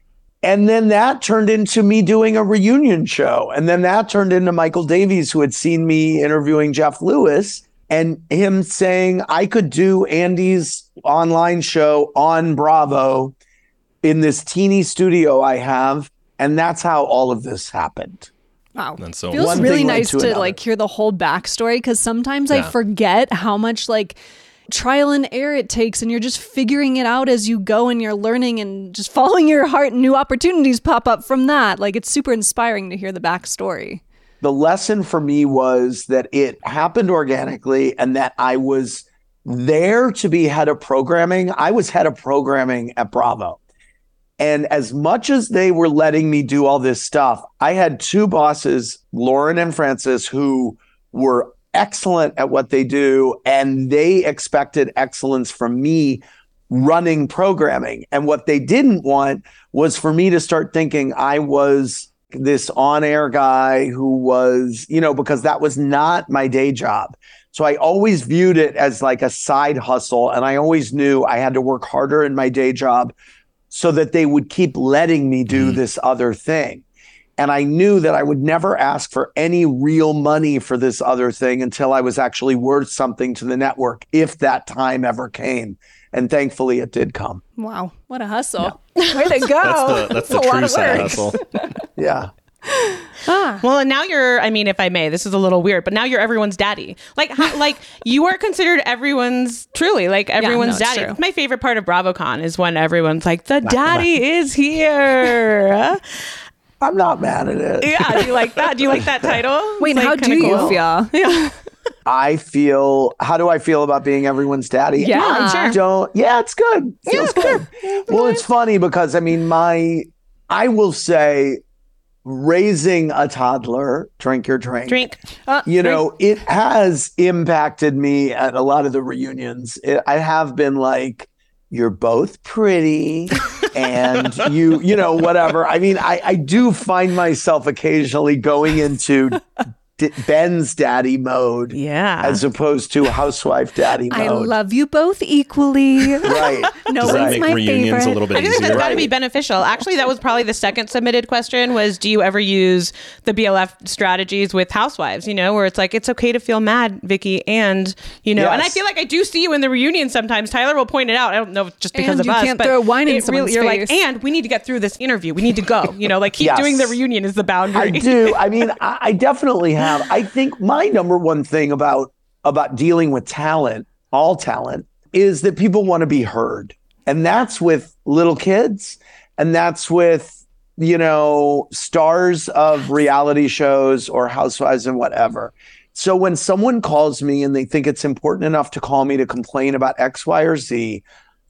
S4: And then that turned into me doing a reunion show. And then that turned into Michael Davies, who had seen me interviewing Jeff Lewis, and him saying I could do Andy's online show on Bravo in this teeny studio I have. And that's how all of this happened.
S1: Wow.
S3: And so
S1: feels
S4: one
S1: really
S4: thing led
S1: nice
S4: to
S1: to
S4: another.
S1: like hear the whole backstory, because sometimes I
S3: Yeah.
S1: forget how much like trial and error it takes, and you're just figuring it out as you go, and you're learning and just following your heart, and new opportunities pop up from that. Like, it's super inspiring to hear the backstory.
S4: The lesson for me was that it happened organically and that I was there to be head of programming. I was head of programming at Bravo. And as much as they were letting me do all this stuff, I had two bosses, Lauren and Francis, who were excellent at what they do. And they expected excellence from me running programming. And what they didn't want was for me to start thinking I was this on-air guy who was, you know, because that was not my day job. So I always viewed it as like a side hustle. And I always knew I had to work harder in my day job so that they would keep letting me do this other thing. And I knew that I would never ask for any real money for this other thing until I was actually worth something to the network, if that time ever came. And thankfully it did come.
S1: Wow. What a hustle. Way to go.
S3: That's the, that's the
S1: a lot
S3: true
S1: of
S3: side
S1: work.
S3: hustle.
S4: Yeah.
S2: Well, and now you're, I mean, if I may, this is a little weird, but now you're everyone's daddy. Like, how, like you are considered everyone's, truly, like everyone's
S1: no, it's
S2: daddy.
S1: true.
S2: My favorite part of BravoCon is when everyone's like, the daddy is here.
S4: I'm not mad at it.
S2: Yeah, do you like that? Do you like that title?
S1: Wait,
S2: It's,
S1: how
S2: like,
S1: do
S2: kinda
S1: you
S2: cool.
S1: feel? Yeah.
S4: I feel, how do I feel about being everyone's daddy?
S1: Yeah,
S4: I
S1: sure.
S4: don't, yeah, it's good. Feels good. Well, it's funny because I mean, my, I will say raising a toddler, drink your drink.
S2: Drink.
S4: You know, it has impacted me at a lot of the reunions. It, I have been like, you're both pretty and you, you know, whatever. I mean, I, I do find myself occasionally going into D- Ben's daddy mode
S2: Yeah.
S4: as opposed to housewife daddy mode.
S1: I love you both equally.
S4: Right.
S1: No
S3: Does
S1: one's
S3: that make
S1: my
S3: reunions
S1: favorite.
S3: a little bit
S2: I feel like
S3: easier?
S2: that's got to be
S4: Right.
S2: beneficial. Actually, that was probably the second submitted question was, do you ever use the B L F strategies with housewives, you know, where it's like, it's okay to feel mad, Vicky, and, you know, and I
S4: Yes.
S2: feel like I do see you in the reunion sometimes. Tyler will point it out. I don't know if it's just because
S1: And
S2: of
S1: you
S2: us,
S1: can't
S2: but
S1: throw wine in
S2: it
S1: someone's
S2: you're
S1: face.
S2: like, and we need to get through this interview. We need to go, you know, like keep
S4: Yes.
S2: doing the reunion is the boundary.
S4: I do. I mean, I, I definitely have. I think my number one thing about about dealing with talent, all talent, is that people want to be heard. And that's with little kids. And that's with, you know, stars of reality shows or housewives and whatever. So when someone calls me and they think it's important enough to call me to complain about X, Y, or Z,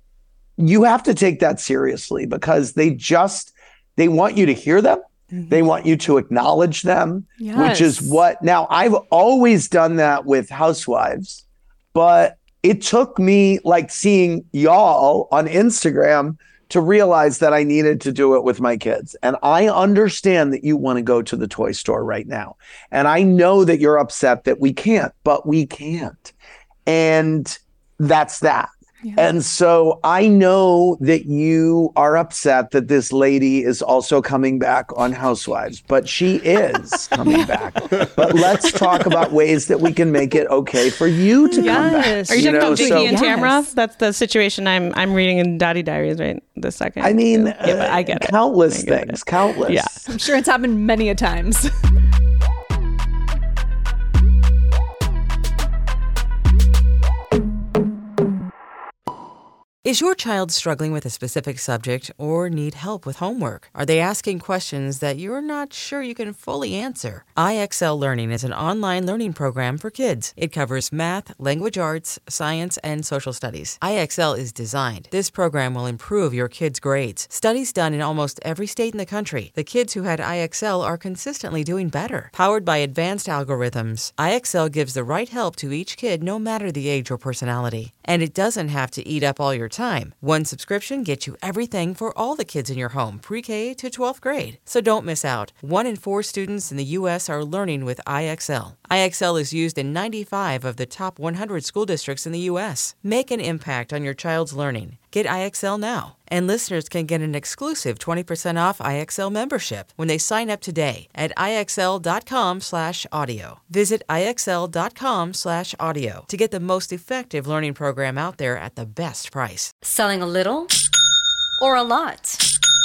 S4: you have to take that seriously because they just, they want you to hear them. They want you to acknowledge them, which is
S1: Yes.
S4: what, now I've always done that with housewives, but it took me like seeing y'all on Instagram to realize that I needed to do it with my kids. And I understand that you want to go to the toy store right now. And I know that you're upset that we can't, but we can't. And that's that. And so I know that you are upset that this lady is also coming back on Housewives, but she is coming back. But let's talk about ways that we can make it okay for you to come back.
S1: Yes.
S2: Are you,
S4: You
S2: talking
S4: know,
S2: about Vicky
S4: so-
S2: and
S1: Yes.
S2: Tamra? That's the situation I'm I'm reading in Daddy Diaries right this second.
S4: I mean,
S2: yeah, but I get
S4: uh,
S2: it.
S4: countless
S2: I get
S4: things,
S2: it.
S4: countless.
S2: Yeah.
S1: I'm sure it's happened many a times.
S5: Is your child struggling with a specific subject or need help with homework? Are they asking questions that you're not sure you can fully answer? I X L Learning is an online learning program for kids. It covers math, language arts, science, and social studies. I X L is designed. This program will improve your kids' grades. Studies done in almost every state in the country. The kids who had I X L are consistently doing better. Powered by advanced algorithms, I X L gives the right help to each kid no matter the age or personality. And it doesn't have to eat up all your time. One subscription gets you everything for all the kids in your home, pre-K to twelfth grade. So don't miss out. One in four students in the U S are learning with I X L. I X L is used in ninety-five of the top one hundred school districts in the U S. Make an impact on your child's learning. Get I X L now. And listeners can get an exclusive twenty percent off I X L membership when they sign up today at IXL.com slash audio. Visit IXL.com slash audio to get the most effective learning program out there at the best price.
S6: Selling a little or a lot?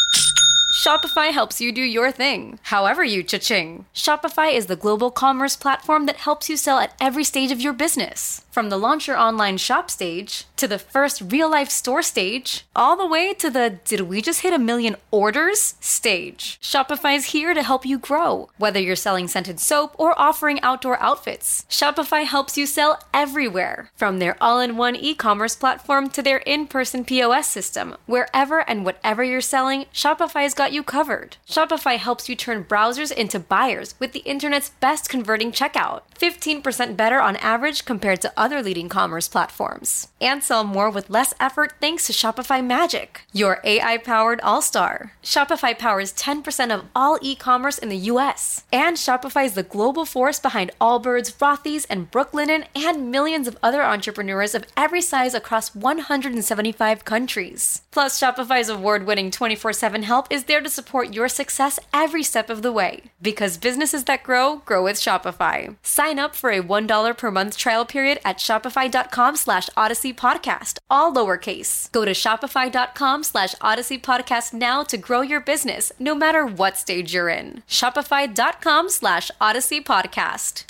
S6: Shopify helps you do your thing, however you cha-ching. Shopify is the global commerce platform that helps you sell at every stage of your business. From the launch your online shop stage, to the first real-life store stage, all the way to the did we just hit a million orders stage. Shopify is here to help you grow. Whether you're selling scented soap or offering outdoor outfits, Shopify helps you sell everywhere. From their all-in-one e-commerce platform to their in-person P O S system, wherever and whatever you're selling, Shopify's got you covered. Shopify helps you turn browsers into buyers with the internet's best converting checkout. fifteen percent better on average compared to other leading commerce platforms. And sell more with less effort thanks to Shopify Magic, your A I-powered all-star. Shopify powers ten percent of all e-commerce in the U S. And Shopify is the global force behind Allbirds, Rothy's, and Brooklinen, and millions of other entrepreneurs of every size across one hundred seventy-five countries. Plus, Shopify's award-winning twenty-four seven help is there to support your success every step of the way. Because businesses that grow, grow with Shopify. Sign up for a one dollar per month trial period at shopify.com slash odyssey podcast, all lowercase. Go to shopify.com slash odyssey podcast now to grow your business, no matter what stage you're in. Shopify.com slash odyssey podcast.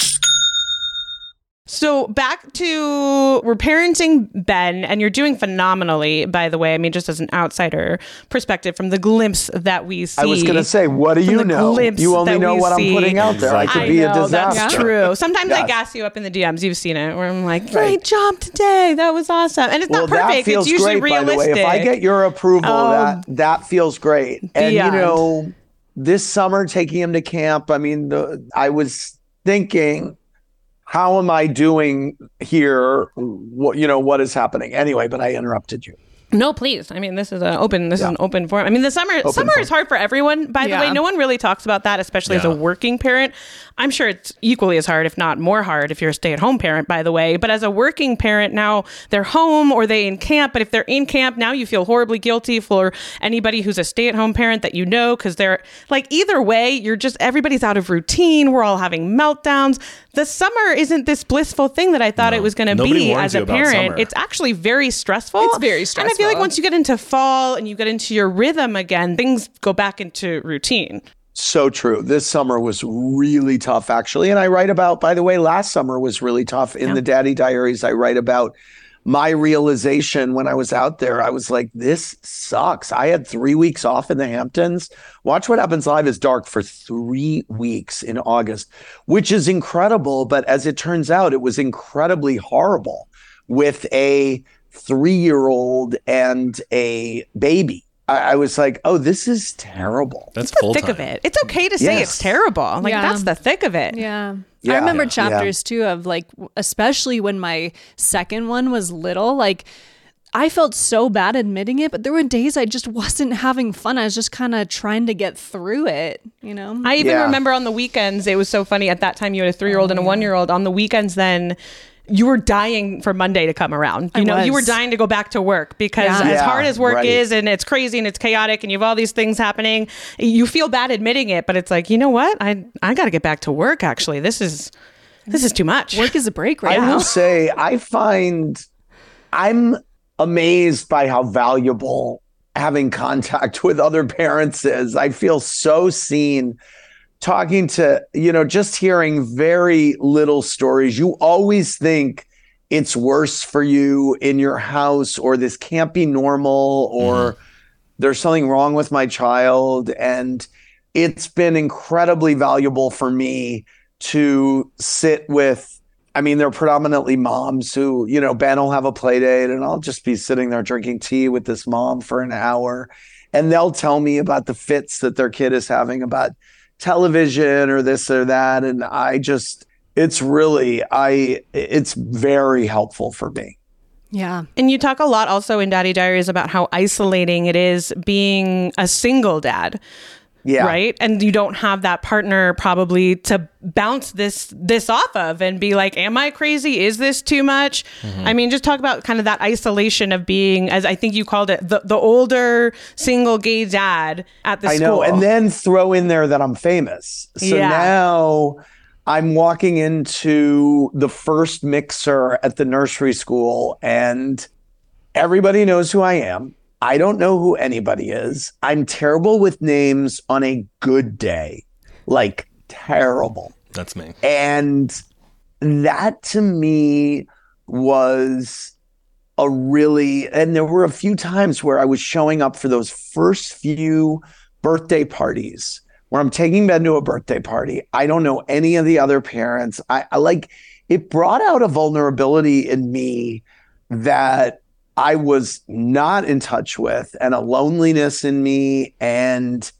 S2: So back to, we're parenting Ben, and you're doing phenomenally, by the way. I mean, just as an outsider perspective from the glimpse that we see.
S4: I was going to say, what do you know? You only know what see. I'm putting out there. I could I be know, a disaster.
S2: That's true. Sometimes yes. I gas you up in the D Ms. You've seen it, where I'm like, great right. job today. That was awesome. And it's
S4: well,
S2: not perfect. It's usually
S4: great,
S2: realistic.
S4: By the way. If I get your approval, um, that that feels great. And, beyond. you know, this summer, taking him to camp, I mean, the, I was thinking, how am I doing here? What, you know, what is happening? Anyway, but I interrupted you.
S2: No, please. I mean, this is an open. This yeah. is an open forum. I mean, the summer open summer forum. is hard for everyone. By yeah. the way, no one really talks about that, especially yeah. as a working parent. I'm sure it's equally as hard, if not more hard, if you're a stay-at-home parent. By the way, but as a working parent, now they're home or they in camp. But if they're in camp now, you feel horribly guilty for anybody who's a stay-at-home parent that you know, because they're like either way, you're just everybody's out of routine. We're all having meltdowns. The summer isn't this blissful thing that I thought no. it was going to be as a parent. It's actually very stressful.
S1: It's very stressful.
S2: And I feel like once you get into fall and you get into your rhythm again, things go back into routine.
S4: So true. This summer was really tough, actually. And I write about, by the way, last summer was really tough. In yeah. the Daddy Diaries, I write about my realization when I was out there. I was like, this sucks. I had three weeks off in the Hamptons. Watch What Happens Live is dark for three weeks in August, which is incredible. But as it turns out, it was incredibly horrible with a three-year-old and a baby. I, I was like, oh, this is terrible.
S3: That's
S2: the
S3: full
S2: thick
S3: time.
S2: of it. It's okay to say yes. it's terrible. Like, yeah. that's the thick of it.
S1: Yeah.
S4: Yeah.
S1: I remember
S4: yeah.
S1: chapters
S4: yeah.
S1: too of like, especially when my second one was little, like I felt so bad admitting it, but there were days I just wasn't having fun. I was just kind of trying to get through it, you know?
S2: I even
S4: yeah.
S2: remember on the weekends, it was so funny. At that time, you had a three-year-old oh, and a one-year-old. On the weekends then, you were dying for Monday to come around. You I know, was. you were dying to go back to work because yeah. as
S4: yeah,
S2: hard as work
S4: right.
S2: is and it's crazy and it's chaotic and you have all these things happening, you feel bad admitting it, but it's like, you know what? I I got to get back to work, actually. This is this is too much.
S1: Work is a break right
S4: I
S1: now.
S4: will say, I find I'm amazed by how valuable having contact with other parents is. I feel so seen. Talking to, you know, just hearing very little stories. You always think it's worse for you in your house, or this can't be normal, or mm. there's something wrong with my child. And it's been incredibly valuable for me to sit with, I mean, they're predominantly moms who, you know, Ben will have a play date and I'll just be sitting there drinking tea with this mom for an hour. And they'll tell me about the fits that their kid is having about television or this or that. And I just, it's really, I, it's very helpful for me.
S1: Yeah.
S2: And you talk a lot also in Daddy Diaries about how isolating it is being a single dad. Yeah. Right. And you don't have that partner probably to bounce this this off of and be like, am I crazy? Is this too much? Mm-hmm. I mean, just talk about kind of that isolation of being, as I think you called it, the, the older single gay dad at the
S4: I
S2: school.
S4: I know. And then throw in there that I'm famous. So yeah. now I'm walking into the first mixer at the nursery school and everybody knows who I am. I don't know who anybody is. I'm terrible with names on a good day, like terrible.
S3: That's me.
S4: And that to me was a really, and there were a few times where I was showing up for those first few birthday parties where I'm taking Ben to a birthday party. I don't know any of the other parents. I, I like, it brought out a vulnerability in me that I was not in touch with, and a loneliness in me, and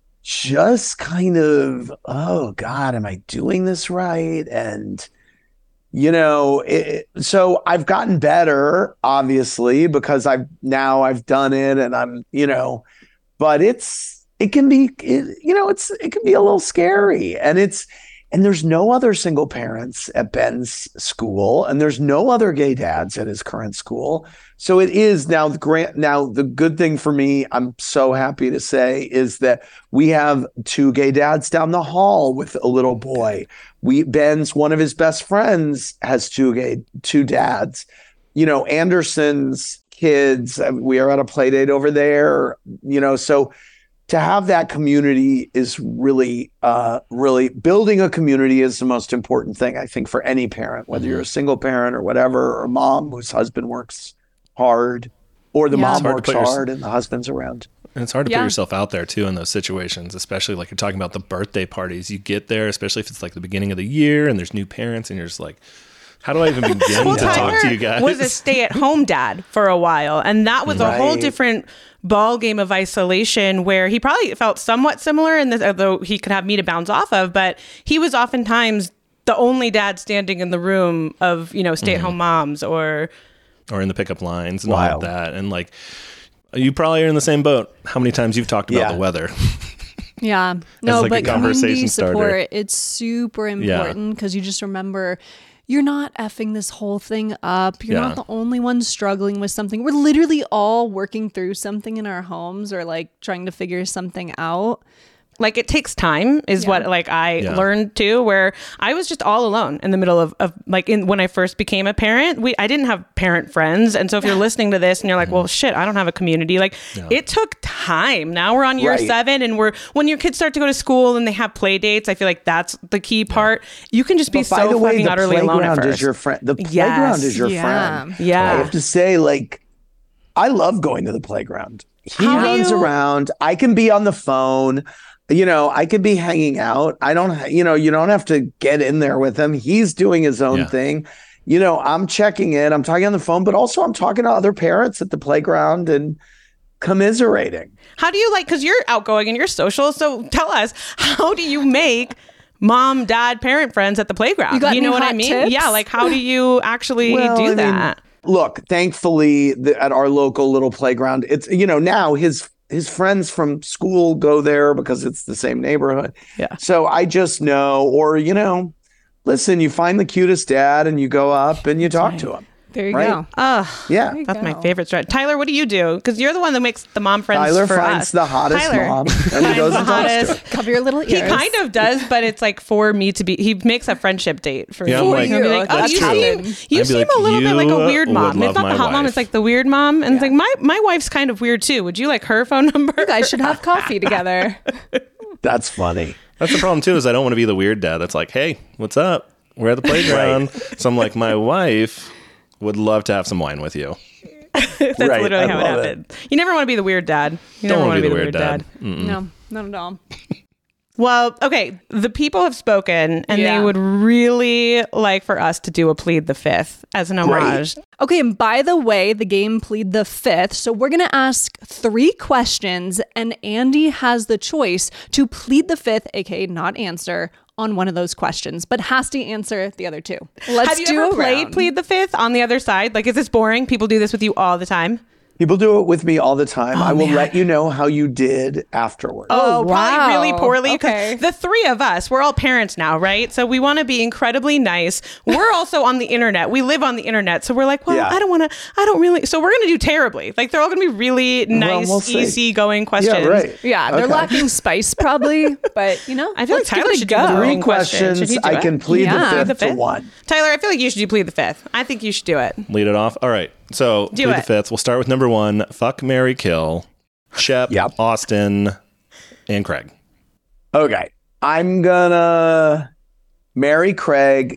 S4: just kind of, oh God, am I doing this right? And, you know, it, so I've gotten better, obviously, because I've now I've done it and I'm, you know, but it's, it can be, it, you know, it's, it can be a little scary, and it's, and there's no other single parents at Ben's school, and there's no other gay dads at his current school. So it is now the grant. Now the good thing for me, I'm so happy to say, is that we have two gay dads down the hall with a little boy. We Ben's one of his best friends has two gay two dads. You know, Anderson's kids. We are at a play date over there. You know, so. To have that community is really, uh, really building a community is the most important thing, I think, for any parent, whether you're a single parent or whatever, or a mom whose husband works hard, or the yeah. mom works hard your, and the husband's around.
S3: And it's hard to yeah. put yourself out there, too, in those situations, especially like you're talking about the birthday parties. You get there, especially if it's like the beginning of the year and there's new parents and you're just like, how do I even begin well, to Tyler talk to you guys?
S2: Was a stay-at-home dad for a while, and that was right. a whole different ball game of isolation where he probably felt somewhat similar in this, although he could have me to bounce off of, but he was oftentimes the only dad standing in the room of, you know, stay-at-home mm-hmm. moms or
S3: or in the pickup lines and wow. all of that. And like, you probably are in the same boat. How many times you've talked about yeah. the weather?
S1: Yeah. No,
S3: like
S1: but community support, it's super important because yeah. you just remember you're not effing this whole thing up. You're yeah. not the only one struggling with something. We're literally all working through something in our homes or like trying to figure something out.
S2: Like it takes time is yeah. what like I yeah. learned too, where I was just all alone in the middle of, of like in when I first became a parent, we I didn't have parent friends. And so if you're listening to this and you're like, well, shit, I don't have a community. Like yeah. it took time. Now we're on year right. seven and we're when your kids start to go to school and they have play dates, I feel like that's the key part. You can just be but so the way, fucking utterly alone at first.
S4: Is your friend. The playground yes. is your yeah. friend.
S2: Yeah.
S4: I have to say, like, I love going to the playground. He How runs you... around. I can be on the phone. You know, I could be hanging out. I don't, you know, you don't have to get in there with him. He's doing his own yeah. thing. You know, I'm checking in. I'm talking on the phone, but also I'm talking to other parents at the playground and commiserating.
S2: How do you like, because you're outgoing and you're social. So tell us, how do you make mom, dad, parent friends at the playground?
S1: You, got
S2: you know what I mean?
S1: Tips?
S2: Yeah. Like, how do you actually well, do I that?
S4: Mean, look, thankfully the, at our local little playground, it's, you know, now his His friends from school go there because it's the same neighborhood.
S2: Yeah.
S4: So I just know, or, you know, listen, you find the cutest dad and you go up and you talk right. to him.
S1: There you
S4: right?
S1: go.
S2: Oh,
S4: yeah.
S2: That's
S1: go.
S2: my favorite strat. Tyler, what do you do? Because you're the one that makes the mom friends
S4: Tyler
S2: for
S4: finds
S2: us.
S4: the hottest
S2: Tyler
S4: mom and he goes and talks to her.
S1: Cover your little ears.
S2: He kind of does, but it's like for me to be, he makes a friendship date for
S3: yeah,
S2: me.
S3: Like,
S2: He'll be like, oh, you seem, you seem like, a little bit like a weird mom. It's not the hot
S3: wife.
S2: mom, it's like the weird mom. And
S1: yeah.
S2: it's like, my, my wife's kind of weird too. Would you like her phone number?
S1: You guys should have coffee together.
S4: That's funny.
S3: That's the problem too, is I don't want to be the weird dad that's like, hey, what's up? We're at the playground. Right. So I'm like, my wife Would love to have some wine with you.
S2: That's
S4: Right,
S2: literally
S4: I
S2: how it
S4: love
S2: happened. You never want to be the weird dad. You
S3: Don't
S2: never
S3: want
S2: want
S3: to be the weird dad.
S1: No, not at all.
S2: Well, okay, the people have spoken, and
S1: Yeah.
S2: they would really like for us to do a plead the fifth as an homage.
S1: Okay, and by the way, the game Plead the Fifth. So we're going to ask three questions, and Andy has the choice to plead the fifth, aka not answer, on one of those questions, but has to answer the other two. Let's
S2: Have you
S1: do
S2: ever
S1: a
S2: played
S1: round.
S2: plead the fifth on the other side? Like, is this boring? People do this with you all the time.
S4: People do it with me all the time.
S2: Oh,
S4: I will let you know how you did afterwards.
S2: Oh,
S1: wow.
S2: probably really poorly. 'Cause
S1: Okay.
S2: The three of us, we're all parents now, right? So we want to be incredibly nice. We're also on the internet. We live on the internet. So we're like, well,
S4: Yeah.
S2: I don't want to, I don't really. So we're going to do terribly. Like, they're all going to be really nice,
S4: we'll see.
S2: easy-going questions.
S4: Yeah, right.
S1: Yeah, they're
S4: Okay.
S1: lacking spice probably, but you know,
S2: I feel
S1: let's
S2: like
S1: give
S2: Tyler
S1: it a
S2: should do
S1: go.
S2: the
S4: Three
S2: boring question. Should
S4: questions.
S2: he do
S4: I
S2: it?
S4: can plead
S1: Yeah.
S4: the
S2: Plead
S4: fifth
S2: the
S4: to
S2: fifth?
S4: one.
S2: Tyler, I feel like you should do plead the fifth. I think you should do it.
S3: Lead it off. All right. So
S2: Do
S3: plead
S2: it.
S3: the fifth. We'll start with number one. Fuck, marry, kill. Shep,
S4: Yep.
S3: Austin, and Craig.
S4: Okay. I'm gonna marry Craig,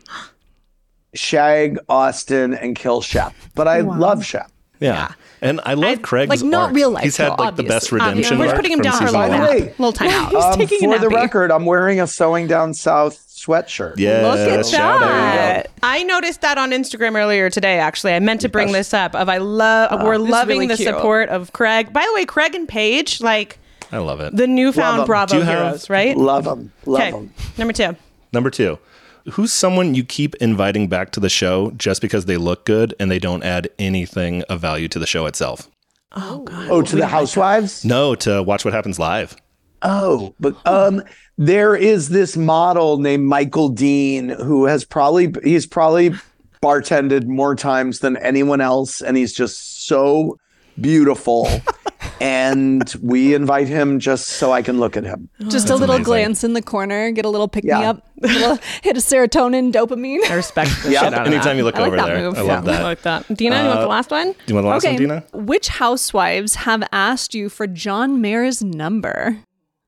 S4: shag Austin, and kill Shep. But I love Shep.
S3: Yeah. And I love
S2: I-
S3: Craig's
S1: like, not
S3: arc.
S1: real life,
S3: He's had
S1: though,
S3: like the best
S1: obviously.
S3: redemption
S2: We're
S3: arc
S2: putting him
S3: from
S2: down for a
S3: season
S2: little
S4: By the
S3: one.
S2: nap.
S4: way,
S2: Little time out.
S4: Um,
S1: taking a
S4: for the
S1: nappy.
S4: record, I'm wearing a Sewing Down South sweatshirt.
S3: Yes,
S2: Look at
S3: shout out.
S2: that. I noticed that on Instagram earlier today, actually. I meant to bring this up of I love we're loving
S1: really
S2: the
S1: cute.
S2: support of Craig. By the way, Craig and Paige, like
S3: I love it.
S2: the
S4: Love
S2: newfound
S4: 'em.
S2: Bravo
S3: Do you have-
S2: heroes, right?
S4: Love them. Love
S2: Okay.
S4: them.
S2: Number two.
S3: Number two. Who's someone you keep inviting back to the show just because they look good and they don't add anything of value to the show itself?
S2: Oh god.
S4: Oh, to the Housewives?
S3: No, to watch what happens live.
S4: Oh, but um, there is this model named Michael Dean who has probably he's probably bartended more times than anyone else, and he's just so beautiful. And we invite him just so I can look at him.
S1: Just a
S3: That's
S1: little
S3: amazing.
S1: glance in the corner, get a little pick me
S4: Yeah.
S1: up, a little hit of serotonin, dopamine.
S2: I respect the
S4: Yeah.
S2: shit out of
S3: Anytime
S2: that.
S3: you look
S1: I like
S3: over
S1: that
S3: there,
S1: move.
S3: I
S1: Yeah.
S3: love
S2: I
S3: that.
S2: like that. Dina, you want the last one?
S3: Do you want the last
S1: Okay,
S3: one, Dina?
S1: which housewives have asked you for John Mayer's number?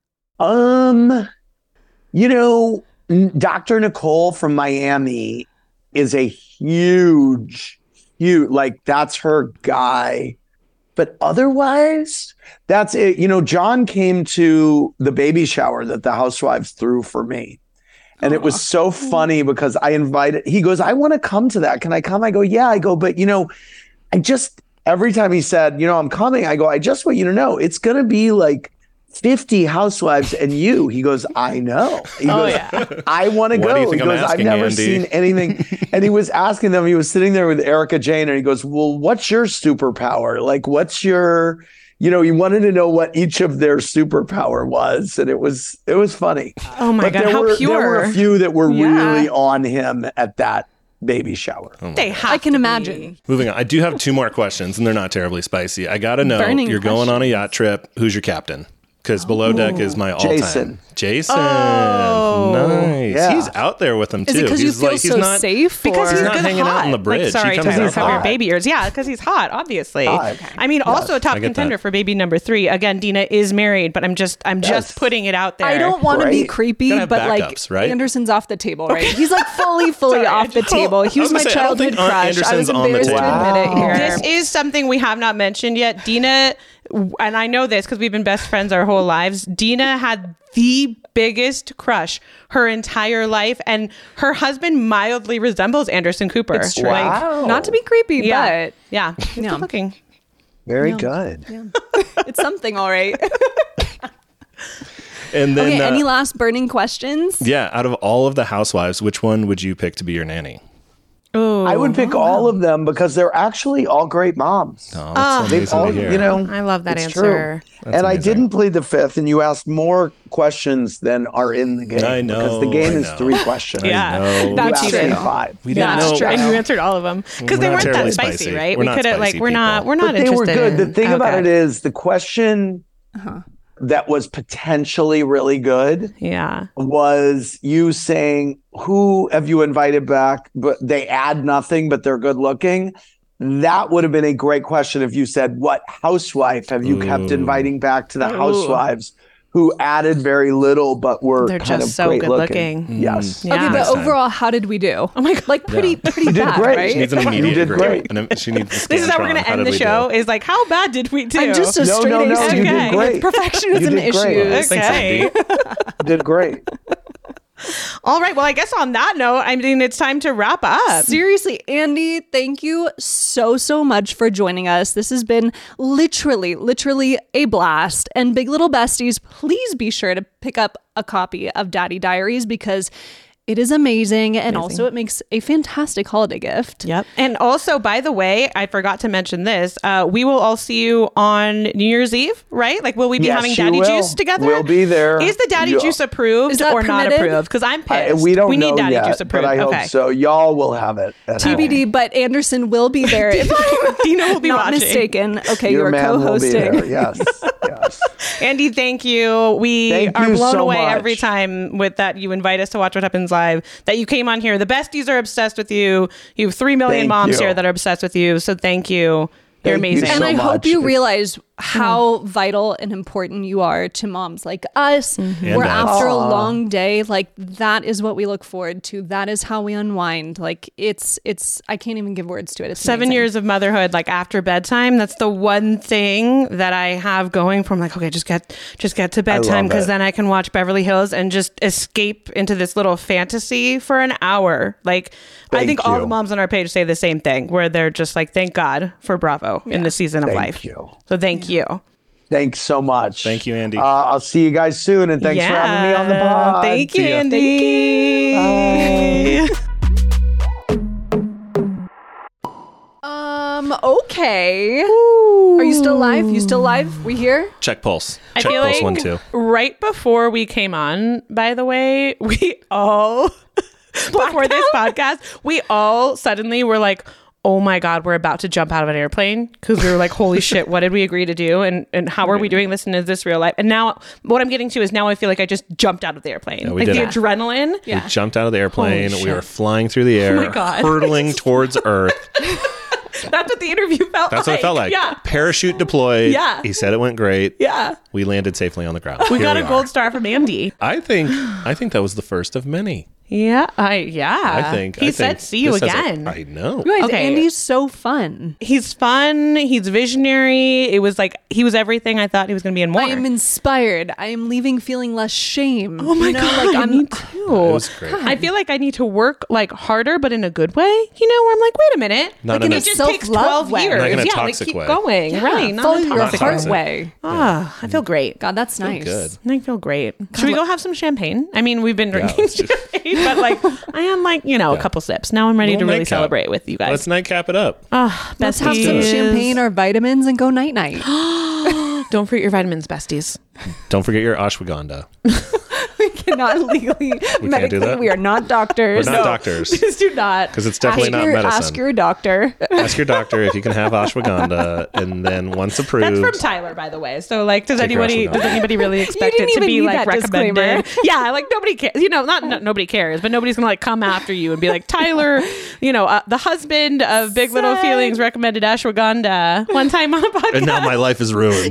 S4: Um, you know, N- Doctor Nicole from Miami is a huge, huge, like that's her guy. But otherwise, that's it. You know, John came to the baby shower that the housewives threw for me. And it was so funny because I invited, he goes, I want to come to that. Can I come? I go, yeah. I go, but you know, I just, every time he said, you know, I'm coming, I go, I just want you to know it's going to be like fifty housewives and you. He goes, I know. He
S2: Oh,
S4: goes,
S2: yeah.
S4: I want to
S3: What
S4: go.
S3: do you think
S4: he
S3: I'm
S4: goes, I've
S3: asking,
S4: never
S3: Andy?"
S4: seen anything. And he was asking them, he was sitting there with Erica Jane and he goes, well, what's your superpower? Like, what's your, you know, he wanted to know what each of their superpower was. And it was, it was funny.
S2: Oh my
S4: But
S2: god,
S4: there
S2: how
S4: were,
S2: pure.
S4: There were a few that were
S1: Yeah.
S4: really on him at that baby shower.
S2: They have
S1: I can
S2: to be.
S1: imagine.
S3: Moving on. I do have two more questions, and they're not terribly spicy. I got to know,
S1: Burning
S3: you're going on a yacht trip. Who's your captain? Because Below Deck is my all-time.
S4: Jason.
S3: Jason.
S2: Oh.
S3: Nice.
S4: Yeah.
S3: He's out there with them, too.
S1: Is it because you
S3: he's
S1: feel
S3: like, he's
S1: so
S3: not,
S1: safe?
S2: Because
S1: or-
S2: he's
S3: not
S2: good
S3: hanging out
S2: hot.
S3: on the bridge.
S2: Like,
S3: He
S2: sorry,
S3: comes
S2: to
S3: out
S2: have your
S4: hot.
S2: baby ears. Yeah, because he's hot, obviously.
S4: Hot.
S2: I mean, also a top
S3: I get
S2: contender
S3: that.
S2: for baby number three. Again, Dina is married, but I'm just, I'm
S4: Yes.
S2: just putting it out there.
S1: I don't want to be
S4: Right.
S1: creepy,
S3: Gotta have
S1: but like
S3: backups, right?
S1: Anderson's off the table, right? He's like fully, fully
S2: Sorry, I
S1: off the
S2: just-
S1: table. He
S3: I
S1: was,
S3: was
S1: my
S3: gonna say, I don't
S1: childhood
S3: think Aunt
S1: crush. I was
S3: Anderson's on the
S1: embarrassed to
S3: table.
S1: admit it
S4: Wow.
S1: here.
S2: This is something we have not mentioned yet. Dina, and I know this because we've been best friends our whole lives. Dina had the biggest crush her entire life, and her husband mildly resembles Anderson Cooper.
S1: It's true.
S2: Like,
S4: Wow.
S1: Not to be creepy,
S2: yeah,
S1: but
S2: yeah. He's
S1: Yeah.
S2: good looking.
S4: Very
S1: Yeah.
S4: good.
S1: it's something, all right.
S3: And then,
S1: okay,
S3: uh,
S1: any last burning questions?
S3: yeah, out of all of the housewives, which one would you pick to be your nanny?
S2: Oh,
S4: I would pick all of them because they're actually all great moms.
S3: Oh, that's
S4: They've
S3: amazing
S4: all,
S3: to hear.
S4: you know,
S2: I love that
S4: it's
S2: answer.
S4: true.
S3: That's
S4: and I
S3: amazing.
S4: didn't plead the fifth, and you asked more questions than are in the game.
S3: I know,
S4: because the game
S3: I
S4: is
S3: know.
S4: three questions.
S2: Yeah.
S3: No.
S4: You
S1: That's
S4: asked
S1: true.
S4: me five.
S3: We didn't
S1: That's
S3: know.
S1: true.
S2: And you answered all of them because
S3: We're
S2: they
S3: not
S2: weren't that
S3: terribly
S2: spicy,
S3: spicy.
S2: right?
S3: We're
S2: we
S3: not
S2: could have like
S3: spicy
S2: we're not
S3: people.
S2: we're not
S4: But they were
S2: interested.
S4: good. The
S2: in-
S4: thing about
S2: Okay.
S4: it is the question that was potentially really good
S2: yeah.
S4: was you saying, who have you invited back, but they add nothing, but they're good looking? That would have been a great question if you said, what housewife have you kept
S3: Ooh.
S4: inviting back to the
S2: Ooh.
S4: housewives who added very little, but were
S2: They're
S4: kind
S2: just
S4: of
S2: so
S4: great
S2: good
S4: looking.
S2: looking.
S4: Yes.
S2: Yeah.
S1: Okay, but
S3: Next time.
S1: overall, how did we do? Oh my god, like pretty, pretty
S4: You did
S1: bad,
S4: great.
S1: right?
S3: She needs an
S4: You
S3: immediate
S4: did
S3: degree.
S4: great.
S3: And then she needs the
S2: This is how we're
S3: Scantron.
S2: going to
S3: How
S2: end
S3: did
S2: the
S3: we do?
S2: show is like, how bad did we do?
S1: I'm just a
S4: No,
S1: straight
S4: no,
S1: A
S4: no,
S1: student
S4: you
S2: Okay.
S4: did great.
S1: with perfectionism
S4: You did great.
S1: issues.
S3: Thanks,
S2: Okay.
S3: Andy.
S4: You did great.
S2: All right. Well, I guess on that note, I mean, it's time to wrap up.
S1: Seriously, Andy, thank you so, so much for joining us. This has been literally, literally a blast. And Big Little Besties, please be sure to pick up a copy of Daddy Diaries because it is amazing. And also it makes a fantastic holiday gift.
S2: Yep. And also, by the way, I forgot to mention this. Uh, we will all see you on New Year's Eve, right? Like, will we be
S4: Yes,
S2: having
S4: you
S2: Daddy
S4: will.
S2: Juice together?
S4: We'll be there.
S2: Is the Daddy
S4: Yeah.
S2: Juice approved
S1: Is that
S2: or not
S1: permitted?
S2: approved? Because I'm
S4: I,
S2: pissed.
S4: we don't
S2: we
S4: know
S2: need Daddy
S4: yet,
S2: Juice approved.
S4: but I hope
S2: okay.
S4: so. Y'all will have it. at
S1: T B D,
S4: home.
S1: but Anderson will be there. If I'm
S2: Dina will be
S1: not
S2: watching.
S1: mistaken. Okay,
S4: Your
S1: you're
S4: man will be
S1: co-hosting.
S4: there. Yes. Yes.
S2: Andy, thank you. We
S4: Thank
S2: are
S4: you
S2: blown
S4: so
S2: away
S4: much.
S2: every time with that you invite us to watch What Happens Live, that you came on here. The besties are obsessed with you. You have three million
S4: Thank
S2: moms
S4: you.
S2: here that are obsessed with you. So thank you. You're
S4: Thank you
S2: amazing.
S1: And
S4: so
S1: I hope
S4: much.
S1: you
S4: It's-
S1: realize how vital and important you are to moms like us.
S3: And
S1: Where
S3: dads.
S1: after a
S4: Aw.
S1: long day, like that is what we look forward to. That is how we unwind. Like it's, it's, I can't even give words to it. It's
S2: Seven
S1: amazing.
S2: years of motherhood, like after bedtime, that's the one thing that I have going from like, okay, just get just get to bedtime
S4: love
S2: because
S4: it.
S2: then I can watch Beverly Hills and just escape into this little fantasy for an hour. Like I
S4: Thank
S2: think all
S4: you.
S2: the moms on our page say the same thing, where they're just like, thank God for Bravo in this season of
S4: Thank
S2: life.
S4: you.
S2: So thank you.
S4: Thanks so much.
S3: Thank you, Andy.
S4: Uh, I'll see you guys soon, and thanks for having me on the
S2: Yeah.
S4: pod.
S2: Thank you,
S3: See ya.
S2: Andy.
S1: Um, okay. Are you still alive? You still alive? We here?
S3: Check pulse.
S2: I
S3: Check
S2: feel
S3: pulse
S2: like
S3: one, two.
S2: right before we came on, by the way, we all, before this podcast, we all suddenly were like, oh my God, we're about to jump out of an airplane. Because we were like, holy shit, what did we agree to do? And and how are we doing this? And is this real life? And now what I'm getting to is now I feel like I just jumped out of the airplane.
S3: Yeah, we
S2: like
S3: did
S2: the
S3: it.
S2: adrenaline.
S3: We jumped out of the airplane.
S2: Holy
S3: We were
S2: shit.
S3: flying through the air,
S2: my God.
S3: hurtling towards Earth.
S2: That's what the interview felt
S3: That's
S2: like.
S3: what it felt like.
S2: Yeah.
S3: Parachute deployed.
S2: Yeah.
S3: He said it went great.
S2: Yeah.
S3: We landed safely on the ground.
S2: We
S3: Here
S2: got a
S3: are.
S2: gold star from Andy.
S3: I think. I think that was the first of many.
S2: Yeah. I yeah.
S3: I think.
S2: He
S3: I
S2: said,
S3: think
S2: see you
S3: this has a-
S2: again.
S3: I know.
S1: You guys,
S2: Okay.
S1: Andy's so fun.
S2: He's fun. He's visionary. It was like he was everything I thought he was going to be and more.
S1: I am inspired. I am leaving feeling less shame.
S2: oh my
S1: you know,
S2: god!
S1: Like
S2: I
S1: I'm
S2: need to.
S3: It was great.
S2: I feel like I need to work like harder, but in a good way. You know, where I'm like, wait a minute.
S3: Not
S2: like,
S3: in
S2: it
S3: a
S2: just
S1: self-love
S2: takes twelve
S1: way.
S2: years.
S3: Not in a
S2: yeah,
S3: toxic
S2: like keep
S3: way.
S2: going. Right. Not
S1: follow
S2: a
S1: your
S2: toxic
S1: heart
S3: toxic.
S1: way.
S2: Ah, I feel great.
S1: God, that's nice.
S3: Good.
S2: I feel great. Should we go have some champagne? I mean, we've been drinking
S3: let's do-
S2: champagne, but like I am like, you know, a couple sips. Now I'm ready
S3: Little
S2: to really
S3: nightcap.
S2: celebrate with you guys.
S3: Let's nightcap it up.
S2: Ah,
S1: Let's have some
S2: besties.
S1: champagne or vitamins and go night night.
S2: Don't forget your vitamins, besties.
S3: Don't forget your ashwagandha.
S1: We cannot legally,
S3: do
S1: medically,
S3: that?
S1: we are not doctors.
S3: We're not doctors.
S2: Please do not.
S3: Because it's definitely
S1: ask
S3: not
S1: your,
S3: medicine.
S1: Ask your doctor.
S3: Ask your doctor if you can have ashwagandha, and then once approved,
S2: That's from Tyler, by the way. So, like, does
S3: Take your
S2: anybody
S3: ashwagandha.
S2: does anybody really expect it
S1: didn't
S2: to
S1: even
S2: be
S1: need
S2: like
S1: that disclaimer.
S2: recommended? Yeah, like nobody cares. You know, not no, nobody cares, but nobody's gonna like come after you and be like, Tyler, you know, uh, the husband of Big Little
S1: Sad.
S2: Feelings recommended ashwagandha one time on a podcast.
S3: and now my life is ruined.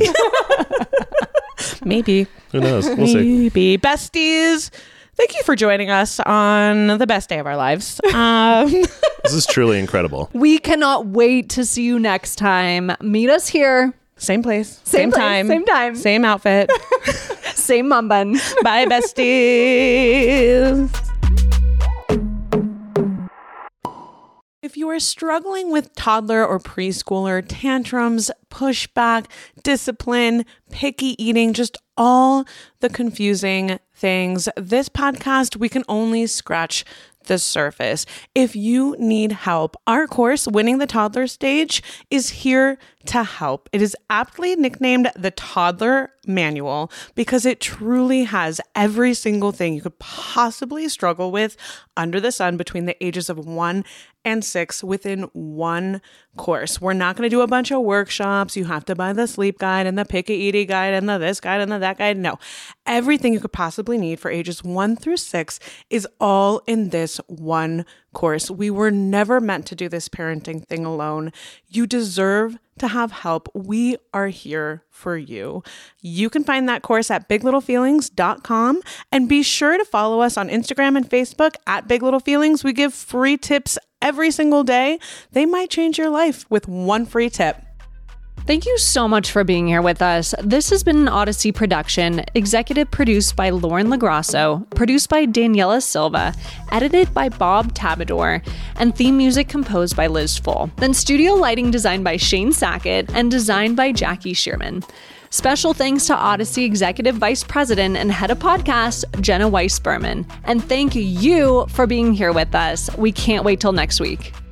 S2: Maybe,
S3: Who knows? We'll see.
S2: maybe besties. Thank you for joining us on the best day of our lives. Um,
S3: This is truly incredible.
S1: We cannot wait to see you next time. Meet us here.
S2: same place,
S1: Same place,
S2: time,
S1: same time.
S2: same outfit.
S1: Same mum bun.
S2: Bye, besties. If you are struggling with toddler or preschooler tantrums, pushback, discipline, picky eating, just all the confusing things, this podcast, we can only scratch the surface. If you need help, our course, Winning the Toddler Stage, is here to help. It is aptly nicknamed the Toddler Manual because it truly has every single thing you could possibly struggle with under the sun between the ages of one and six within one course. We're not going to do a bunch of workshops. You have to buy the sleep guide and the picky eating guide and the this guide and the that guide. No, everything you could possibly need for ages one through six is all in this one course, we were never meant to do this parenting thing alone. You deserve to have help. We are here for you. You can find that course at big little feelings dot com, and be sure to follow us on Instagram and Facebook at Big Little Feelings. We give free tips every single day. They might change your life with one free tip.
S1: Thank you so much for being here with us. This has been an Odyssey production, executive produced by Lauren LaGrasso, produced by Daniela Silva, edited by Bob Tabador, and theme music composed by Liz Full. Then studio lighting designed by Shane Sackett and designed by Jackie Shearman. Special thanks to Odyssey Executive Vice President and Head of Podcast, Jenna Weiss-Berman. And thank you for being here with us. We can't wait till next week.